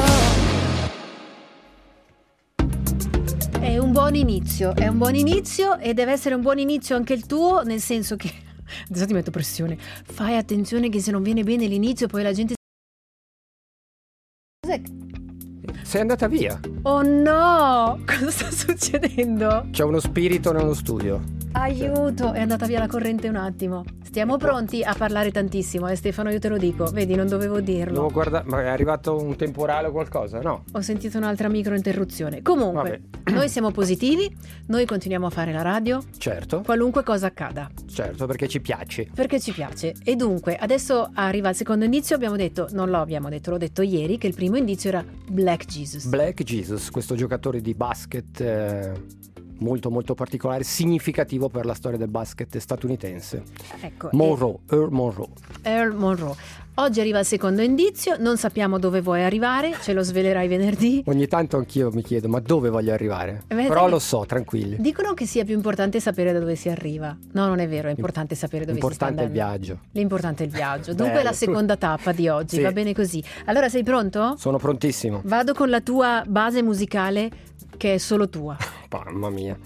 È un buon inizio, è un buon inizio e deve essere un buon inizio anche il tuo, nel senso che adesso ti metto pressione. Fai attenzione che se non viene bene l'inizio poi la gente... Cos'è? Sei andata via. Oh no! Cosa sta succedendo? C'è uno spirito nello studio. Aiuto, è andata via la corrente un attimo. Stiamo pronti a parlare tantissimo, Stefano, io te lo dico. Vedi, non dovevo dirlo. Ma è arrivato un temporale o qualcosa? No. Ho sentito un'altra micro interruzione. Comunque, noi siamo positivi, noi continuiamo a fare la radio. Certo. Qualunque cosa accada. Certo, perché ci piace. Perché ci piace. E dunque, adesso arriva il secondo indizio. Abbiamo detto, non lo abbiamo detto, l'ho detto ieri, che il primo indizio era Black Jesus. Black Jesus, questo giocatore di basket molto molto particolare, significativo per la storia del basket statunitense. Ecco, Earl Monroe. Earl Monroe. Oggi arriva il secondo indizio, non sappiamo dove vuoi arrivare, ce lo svelerai venerdì. Ogni tanto anch'io mi chiedo, ma dove voglio arrivare? Beh, però lo so, tranquilli. Dicono che sia più importante sapere da dove si arriva. No, non è vero, è importante sapere dove si sta andando. L'importante è il viaggio. L'importante è il viaggio. Dunque la seconda tappa di oggi, sì. Va bene così. Allora sei pronto? Sono prontissimo. Vado con la tua base musicale che è solo tua. Mamma mia.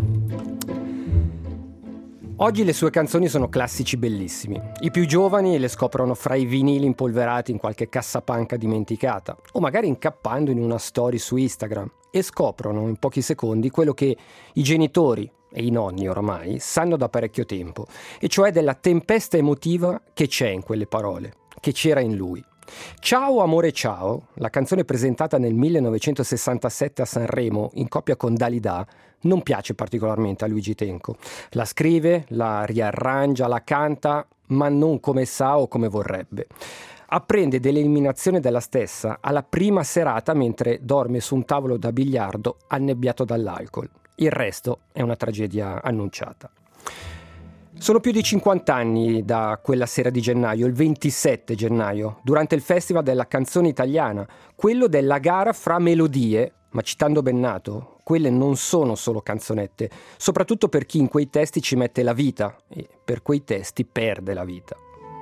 Oggi le sue canzoni sono classici bellissimi. I più giovani le scoprono fra i vinili impolverati in qualche cassapanca dimenticata o magari incappando in una story su Instagram e scoprono in pochi secondi quello che i genitori e i nonni oramai sanno da parecchio tempo, e cioè della tempesta emotiva che c'è in quelle parole, che c'era in lui. Ciao amore ciao, la canzone presentata nel 1967 a Sanremo in coppia con Dalida, non piace particolarmente a Luigi Tenco. La scrive, la riarrangia, la canta, ma non come sa o come vorrebbe. Apprende dell'eliminazione della stessa alla prima serata mentre dorme su un tavolo da biliardo annebbiato dall'alcol. Il resto è una tragedia annunciata. Sono più di 50 anni da quella sera di gennaio, il 27 gennaio, durante il Festival della Canzone Italiana, quello della gara fra melodie, ma citando Bennato, quelle non sono solo canzonette, soprattutto per chi in quei testi ci mette la vita e per quei testi perde la vita.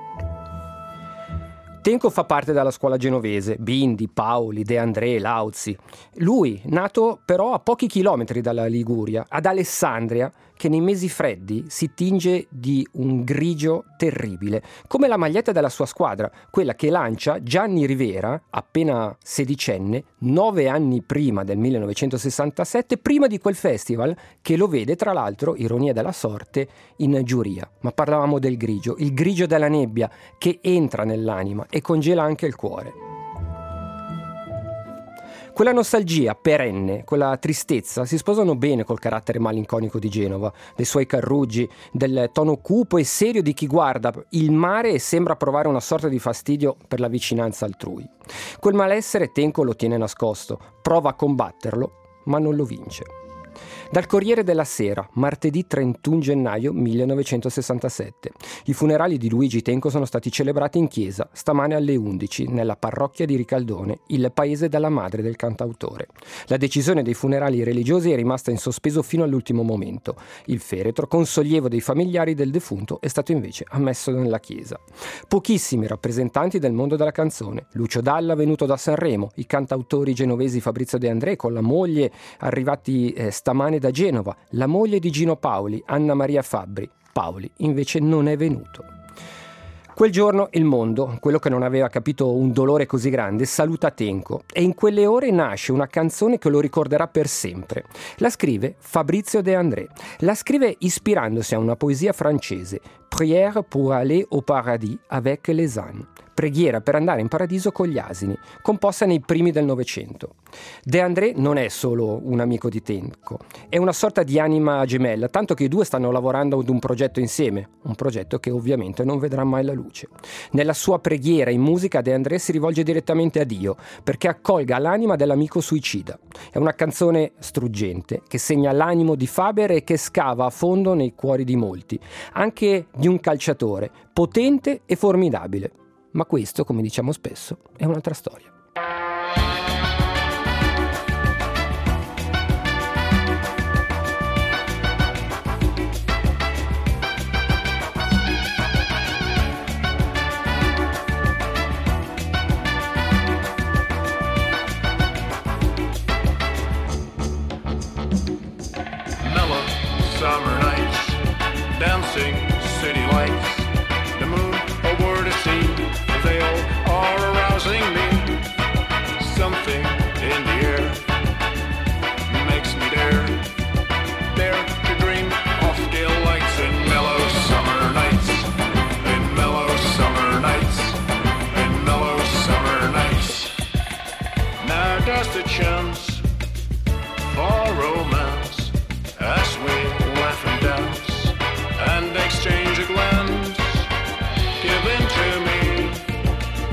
Tenco fa parte della scuola genovese, Bindi, Paoli, De André, Lauzi. Lui, nato però a pochi chilometri dalla Liguria, ad Alessandria, che nei mesi freddi si tinge di un grigio terribile, come la maglietta della sua squadra, quella che lancia Gianni Rivera, appena sedicenne, 9 anni prima del 1967, prima di quel festival che lo vede, tra l'altro, ironia della sorte, in giuria. Ma parlavamo del grigio, il grigio della nebbia che entra nell'anima e congela anche il cuore. Quella nostalgia perenne, quella tristezza si sposano bene col carattere malinconico di Genova, dei suoi carruggi, del tono cupo e serio di chi guarda il mare e sembra provare una sorta di fastidio per la vicinanza altrui. Quel malessere Tenco lo tiene nascosto, prova a combatterlo, ma non lo vince. Dal Corriere della Sera, martedì 31 gennaio 1967. I funerali di Luigi Tenco sono stati celebrati in chiesa stamane alle 11 nella parrocchia di Ricaldone, il paese della madre del cantautore. La decisione dei funerali religiosi è rimasta in sospeso fino all'ultimo momento. Il feretro, con sollievo dei familiari del defunto, è stato invece ammesso nella chiesa. Pochissimi rappresentanti del mondo della canzone. Lucio Dalla, venuto da Sanremo, i cantautori genovesi Fabrizio De André con la moglie, arrivati stamane da Genova, la moglie di Gino Paoli, Anna Maria Fabbri. Paoli invece non è venuto. Quel giorno il mondo, quello che non aveva capito un dolore così grande, saluta Tenco e in quelle ore nasce una canzone che lo ricorderà per sempre. La scrive Fabrizio De André. La scrive ispirandosi a una poesia francese, Prière pour aller au paradis avec les ânes. Preghiera per andare in paradiso con gli asini, composta nei primi del Novecento. De André non è solo un amico di Tenco, è una sorta di anima gemella, tanto che i due stanno lavorando ad un progetto insieme, un progetto che ovviamente non vedrà mai la luce. Nella sua preghiera in musica De André si rivolge direttamente a Dio, perché accolga l'anima dell'amico suicida. È una canzone struggente, che segna l'animo di Faber e che scava a fondo nei cuori di molti, anche di un calciatore, potente e formidabile. Ma questo, come diciamo spesso, è un'altra storia. Mellow summer nights, dancing city lights, the moon over the sea, they all are arousing me. Some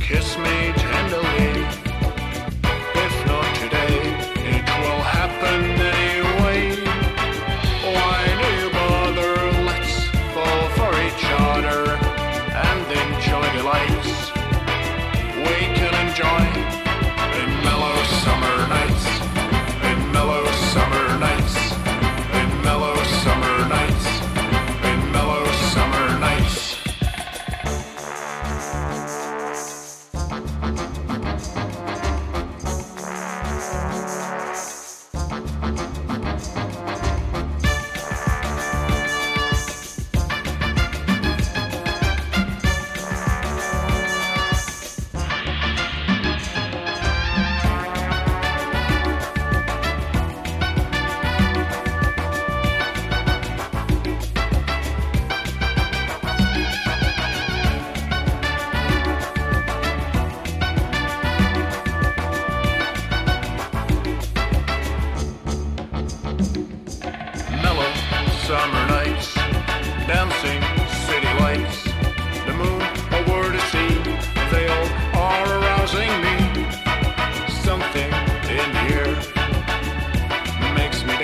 kiss me tenderly. If not today, it will happen anyway. Why do you bother? Let's fall for each other and enjoy the lights. We can enjoy in mellow summer nights, in mellow summer nights, in mellow summer nights, in mellow summer nights. Mellow summer nights, dancing city lights, the moon over the sea, they all are arousing me. Something in the air makes me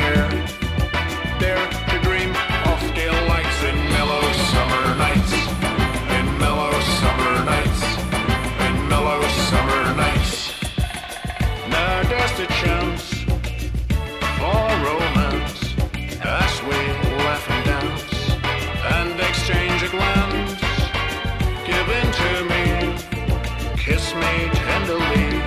dare to dream of delights in mellow summer nights, in mellow summer nights, in mellow summer nights. Now there's the chance for romance as we laugh and dance and exchange a glance. Give in to me, kiss me tenderly.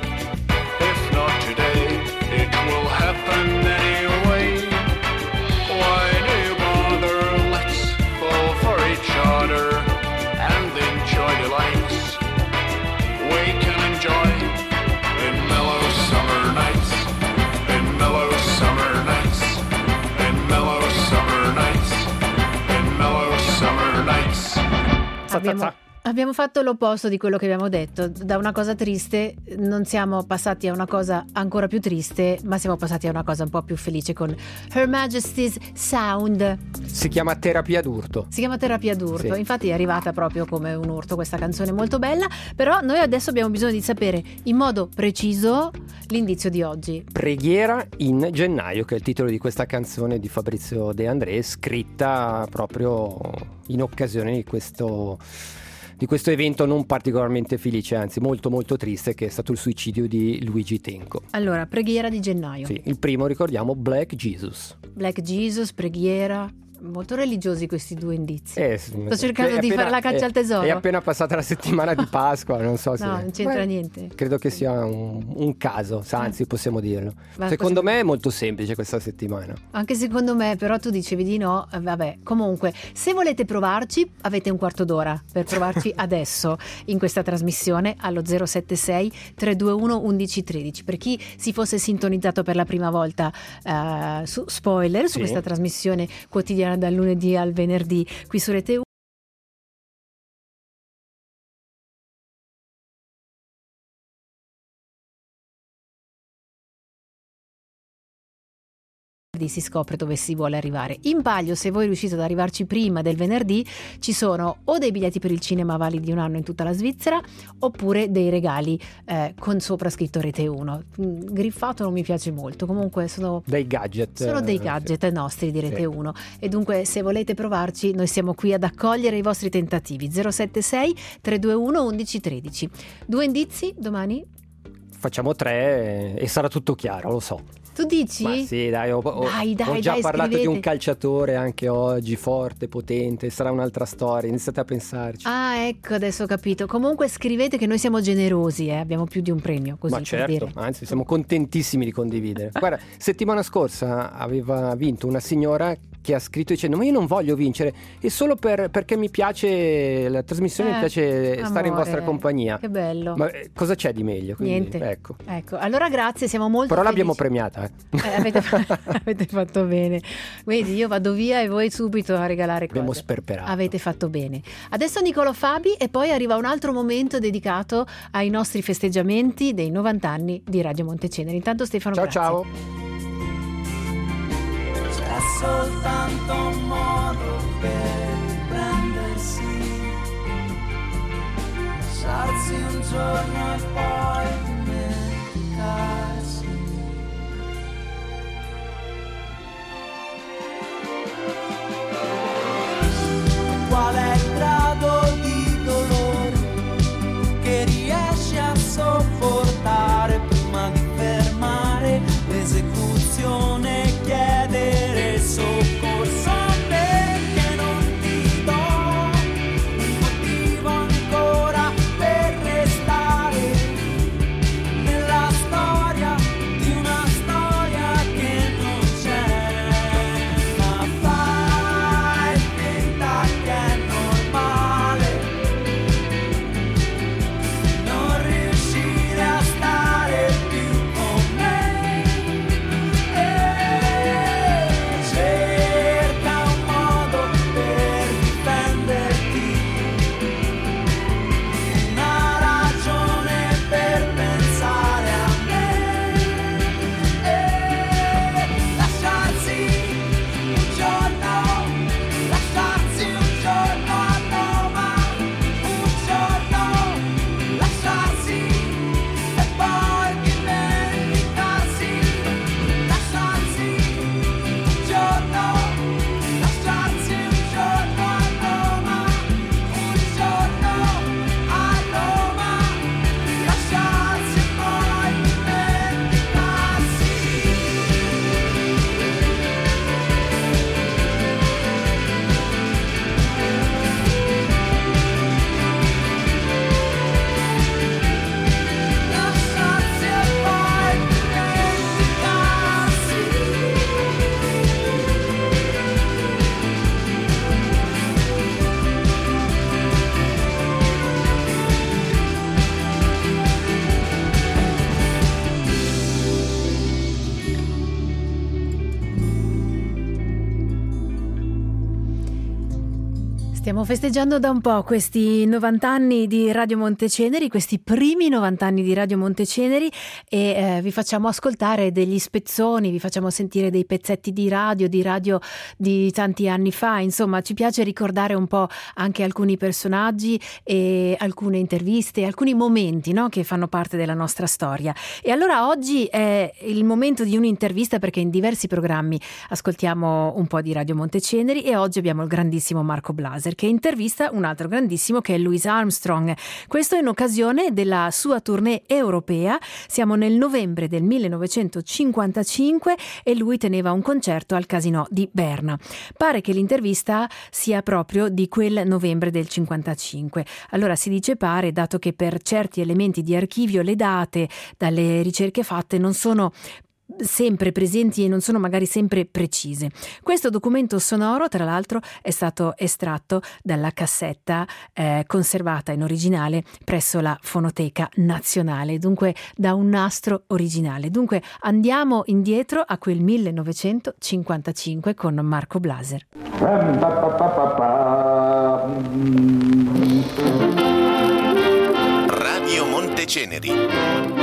If not today, it will happen anyway. Why do you bother? Let's fall for each other and enjoy the lights. We can enjoy in mellow summer nights, in mellow summer nights, in mellow summer nights, in mellow summer nights. Abbiamo fatto l'opposto di quello che abbiamo detto. Da una cosa triste non siamo passati a una cosa ancora più triste, ma siamo passati a una cosa un po' più felice con Her Majesty's Sound. Si chiama Terapia d'urto. Si chiama Terapia d'urto, Sì. Infatti è arrivata proprio come un urto questa canzone molto bella. Però noi adesso abbiamo bisogno di sapere in modo preciso l'indizio di oggi. Preghiera in gennaio, che è il titolo di questa canzone di Fabrizio De André, scritta proprio in occasione di questo evento non particolarmente felice, anzi molto molto triste, che è stato il suicidio di Luigi Tenco. Allora, preghiera di gennaio. Sì, il primo, ricordiamo, Black Jesus. Black Jesus, preghiera. Molto religiosi questi due indizi. Sto cercando è di fare la caccia al tesoro. È appena passata la settimana di Pasqua, non so se... No, non c'entra niente. Credo che sia un caso, anzi possiamo dirlo. Ma secondo me è molto semplice questa settimana. Anche secondo me, però tu dicevi di no. Vabbè, comunque, se volete provarci, avete un quarto d'ora per provarci adesso in questa trasmissione allo 076 321 1113. Per chi si fosse sintonizzato per la prima volta su Spoiler, su questa trasmissione quotidiana dal lunedì al venerdì qui su Rete 1. Si scopre dove si vuole arrivare. In palio, se voi riuscite ad arrivarci prima del venerdì, ci sono o dei biglietti per il cinema validi un anno in tutta la Svizzera, oppure dei regali con sopra scritto Rete 1. Griffato non mi piace molto, comunque sono dei gadget. Sono dei gadget nostri di Rete 1 e dunque se volete provarci noi siamo qui ad accogliere i vostri tentativi. 076 321 1113. Due indizi domani? Facciamo 3 e sarà tutto chiaro, lo so. Tu dici? Ma sì, dai, ho già parlato scrivete. di un calciatore anche oggi, forte, potente, sarà un'altra storia, iniziate a pensarci. Ah, ecco, adesso ho capito. Comunque scrivete che noi siamo generosi, abbiamo più di un premio, così. Ma certo, per dire. anzi siamo contentissimi di condividere. Guarda, settimana scorsa aveva vinto una signora che ha scritto dicendo: ma io non voglio vincere, è solo perché mi piace la trasmissione, mi piace stare in vostra compagnia. Che bello. Ma cosa c'è di meglio? Quindi, niente. Ecco, allora grazie, siamo molto però felici. l'abbiamo premiata. Avete fatto bene. Vedi, io vado via e voi subito a regalare cose. Abbiamo sperperato. Avete fatto bene. Adesso Niccolò Fabi e poi arriva un altro momento dedicato ai nostri festeggiamenti dei 90 anni di Radio Montecenere. Intanto Stefano, ciao grazie. ciao. C'è soltanto un modo per riprendersi, lasciarsi un giorno e poi dimenticarsi. Qual è il grado di dolore che riesci a sopportare prima di fermare l'esecuzione e chiedere soccorso? Perché non ti do un motivo ancora per restare nella storia di una storia che non c'è, ma fai finta che è normale non riuscire a stare più con me, e cerca un modo per difenderti, una ragione per pensare a me, e lasciarsi un giorno a Roma, un giorno lasciarsi e poi dimenticarsi, lasciarsi un giorno, lasciarsi un giorno a Roma, un giorno a Roma, lasciarsi e poi dimenticarsi. Lasciarsi e poi dimenticarsi. Stiamo festeggiando da un po' questi 90 anni di Radio Monteceneri, questi primi 90 anni di Radio Monteceneri, e vi facciamo ascoltare degli spezzoni, vi facciamo sentire dei pezzetti di radio di tanti anni fa. Insomma, ci piace ricordare un po' anche alcuni personaggi e alcune interviste, alcuni momenti, no, che fanno parte della nostra storia. E allora oggi è il momento di un'intervista, perché in diversi programmi ascoltiamo un po' di Radio Monteceneri e oggi abbiamo il grandissimo Marco Blaser che intervista un altro grandissimo, che è Louis Armstrong. Questo in occasione della sua tournée europea. Siamo nel novembre del 1955 e lui teneva un concerto al Casino di Berna. Pare che l'intervista sia proprio di quel novembre del 55. Allora si dice pare, dato che per certi elementi di archivio le date dalle ricerche fatte non sono sempre presenti e non sono magari sempre precise. Questo documento sonoro, tra l'altro, è stato estratto dalla cassetta conservata in originale presso la Fonoteca Nazionale, dunque da un nastro originale. Dunque andiamo indietro a quel 1955 con Marco Blaser. Radio Monteceneri.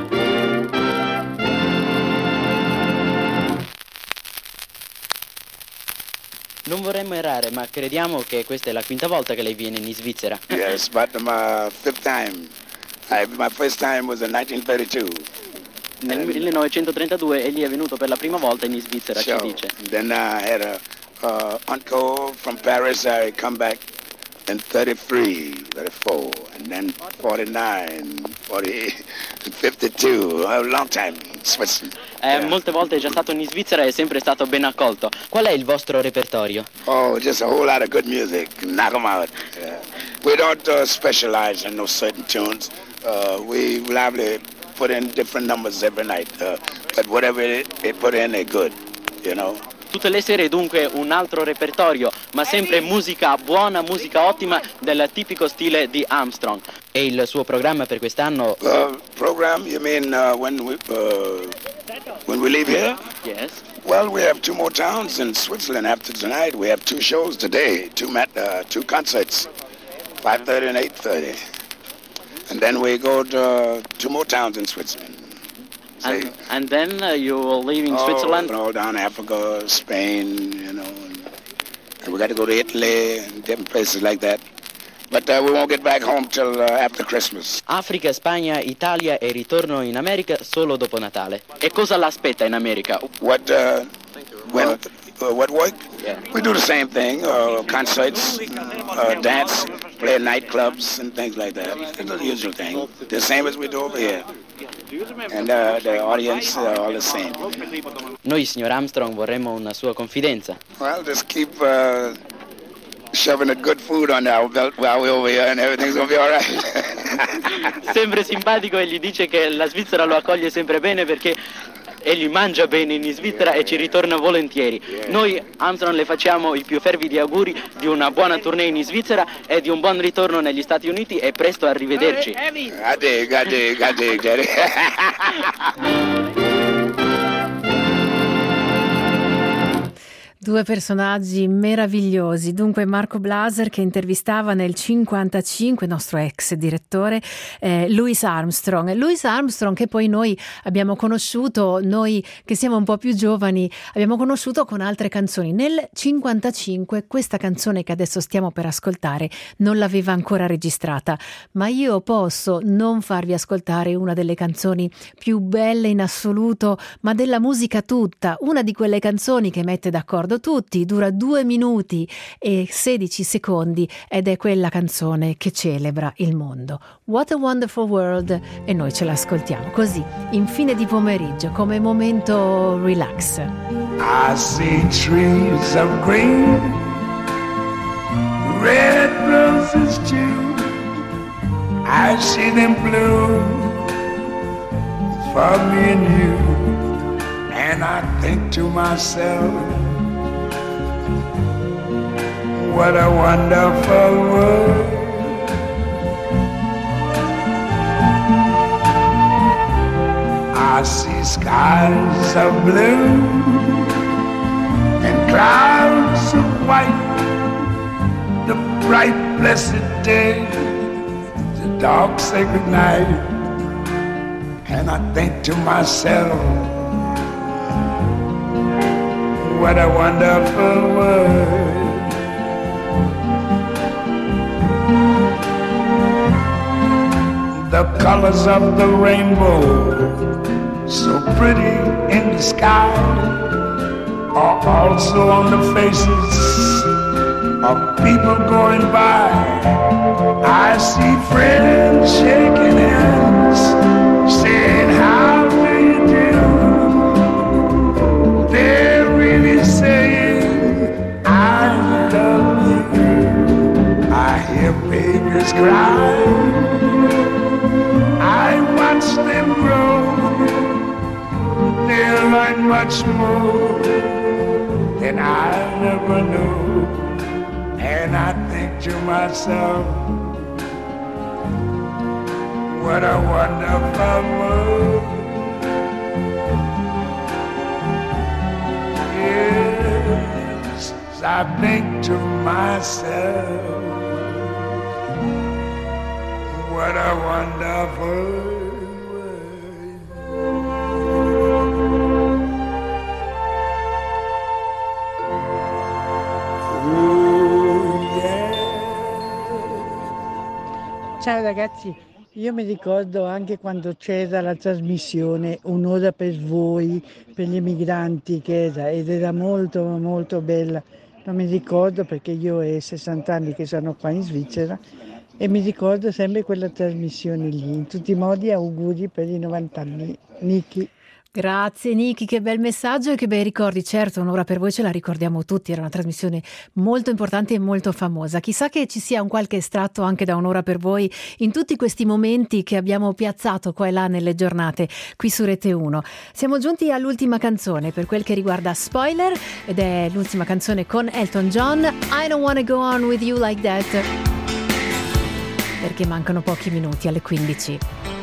Non vorremmo errare, ma crediamo che questa è la quinta volta che lei viene in Svizzera. Yes, but my fifth time. My first time was in 1932. Nel 1932 egli è venuto per la prima volta in Svizzera, ci dice. Then I had a uncle from Paris. I come back in 33, 34, and then 49, 40, 52. A long time in Switzerland. Molte volte è già stato in Svizzera e è sempre stato ben accolto. Qual è il vostro repertorio? Oh, just a whole lot of good music. Knock 'em out. We don't specialize in no certain tunes. We lively put in different numbers every night. But whatever it put in, they're good, you know. Tutte le sere dunque un altro repertorio, ma sempre musica buona, musica ottima, del tipico stile di Armstrong. E il suo programma per quest'anno? Program, you mean when we leave here? Yes. Well, we have two more towns in Switzerland after tonight. We have two shows today, two concerts, 5:30 and 8:30. And then we go to two more towns in Switzerland. And then you will leave in Switzerland? All down Africa, Spain, you know. And we got to go to Italy and different places like that. but we won't get back home till after Christmas. Africa, Spagna, Italia e ritorno in America solo dopo Natale. E cosa l'aspetta in America? What work? Yeah. We do the same thing, concerts, dance, play at nightclubs and things like that. It's the usual thing. The same as we do over here. And the audience all the same. Noi, signor Armstrong, vorremmo una sua confidenza. Well, just keep shoving the good food on our belt while we're over here and everything's gonna be all right. Sempre simpatico, e gli dice che la Svizzera lo accoglie sempre bene perché egli mangia bene in Svizzera e ci ritorna volentieri. Noi, Armstrong, le facciamo i più fervidi auguri di una buona tournée in Svizzera e di un buon ritorno negli Stati Uniti, e presto arrivederci. I dig, Daddy. Due personaggi meravigliosi. Dunque Marco Blaser, che intervistava nel 1955 il nostro ex direttore Louis Armstrong. Louis Armstrong che poi noi abbiamo conosciuto, noi che siamo un po' più giovani, abbiamo conosciuto con altre canzoni. Nel 1955 questa canzone che adesso stiamo per ascoltare non l'aveva ancora registrata, ma io posso non farvi ascoltare una delle canzoni più belle in assoluto, ma della musica tutta, una di quelle canzoni che mette d'accordo tutti, dura 2 minuti e 16 secondi ed è quella canzone che celebra il mondo. What a Wonderful World, e noi ce l'ascoltiamo così in fine di pomeriggio come momento relax. I see trees of green, red roses too, I see them bloom for me and you, and I think to myself, what a wonderful world. I see skies of blue and clouds of white, the bright blessed day, the dark sacred night, and I think to myself, what a wonderful world. The colors of the rainbow, so pretty in the sky, are also on the faces of people going by. I see friends shaking hands, saying, how do you do? They're really saying, I love you. I hear babies cry, I watch them grow, they learn much more than I ever knew. And I think to myself, what a wonderful world. Yes, I think to myself, what a wonderful world. Ciao ragazzi, io mi ricordo anche quando c'era la trasmissione Un'ora per voi, per gli emigranti, ed era molto molto bella. Non mi ricordo perché io ho 60 anni che sono qua in Svizzera e mi ricordo sempre quella trasmissione lì. In tutti i modi auguri per i 90 anni, Niki. Grazie Niki, che bel messaggio e che bei ricordi. Certo, Un'ora per voi ce la ricordiamo tutti, era una trasmissione molto importante e molto famosa. Chissà che ci sia un qualche estratto anche da Un'ora per voi in tutti questi momenti che abbiamo piazzato qua e là nelle giornate qui su Rete 1. Siamo giunti all'ultima canzone per quel che riguarda Spoiler, ed è l'ultima canzone con Elton John, I Don't Wanna Go On With You Like That, perché mancano pochi minuti alle 15.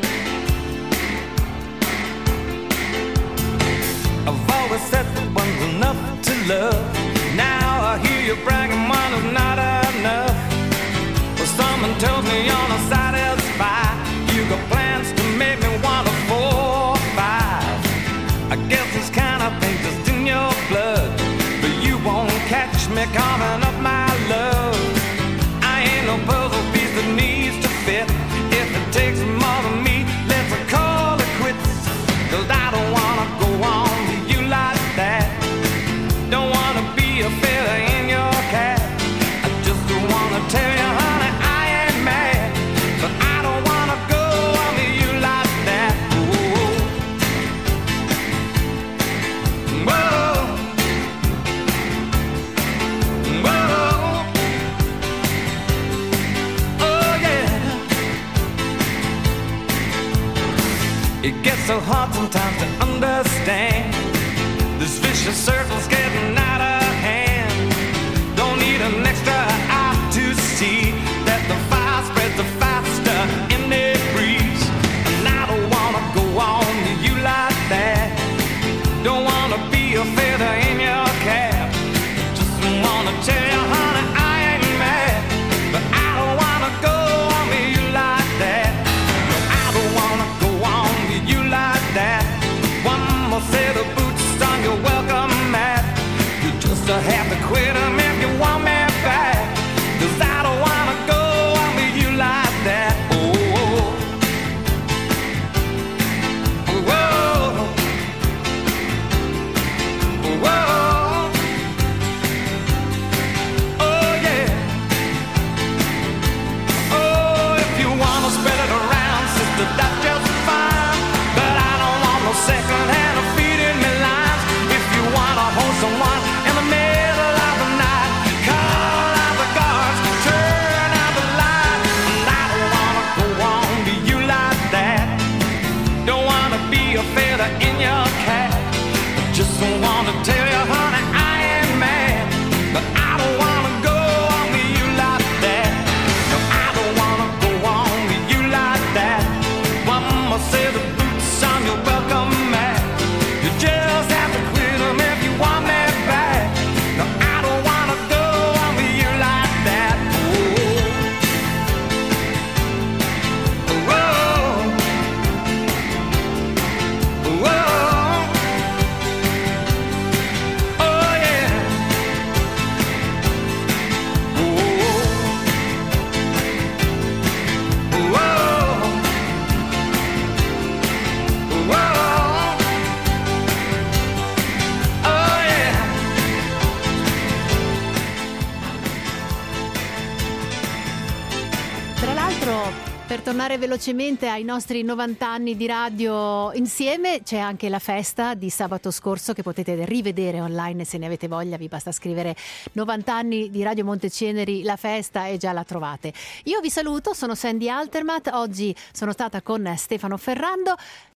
I've always said that one's enough to love. Now I hear you bragging one is not enough. Well, someone tells me you're not satisfied. You got plans to make me want a 4 or 5. I guess this kind of thing just in your blood, but you won't catch me coming up my love. I ain't no puzzle piece It gets so hard sometimes to understand. This vicious circle's getting out of hand. Don't need an extra eye to see that the fire spreads the faster in the breeze. And I don't wanna go on to you like that. Don't wanna be a feather in your cap. Just wanna tell you, honey, I ain't mad, but I don't wanna go on to you like that. No, I don't wanna go on to you like that. One more set of boots on your welcome mat. You just have to quit 'em if you want me back. 'Cause I don't wanna go on to you like that. Oh, oh, oh, oh, oh, yeah. Oh, if you wanna spread it around, sister, that's just fine. But I don't want no second hand of feeding me lines. If you wanna hold someone in the middle of the night, call out the guards, turn out the light. And I don't wanna go on to you like that. Don't wanna be a feather in your cap. Just wanna tell you, honey, I ain't mad, but I don't wanna go on to you like that. No, I don't wanna go on to you like that. One more set of boots on your welcome mat. You just have to quit 'em if you want me back. No, I don't wanna go on to you like that. Oh, oh, oh, oh, oh, yeah. Oh, oh, oh, yeah. Tra l'altro, per tornare velocemente ai nostri 90 anni di radio insieme, c'è anche la festa di sabato scorso che potete rivedere online se ne avete voglia. Vi basta scrivere 90 anni di Radio Monteceneri, la festa, e già la trovate. Io vi saluto, sono Sandy Altermatt, oggi sono stata con Stefano Ferrando.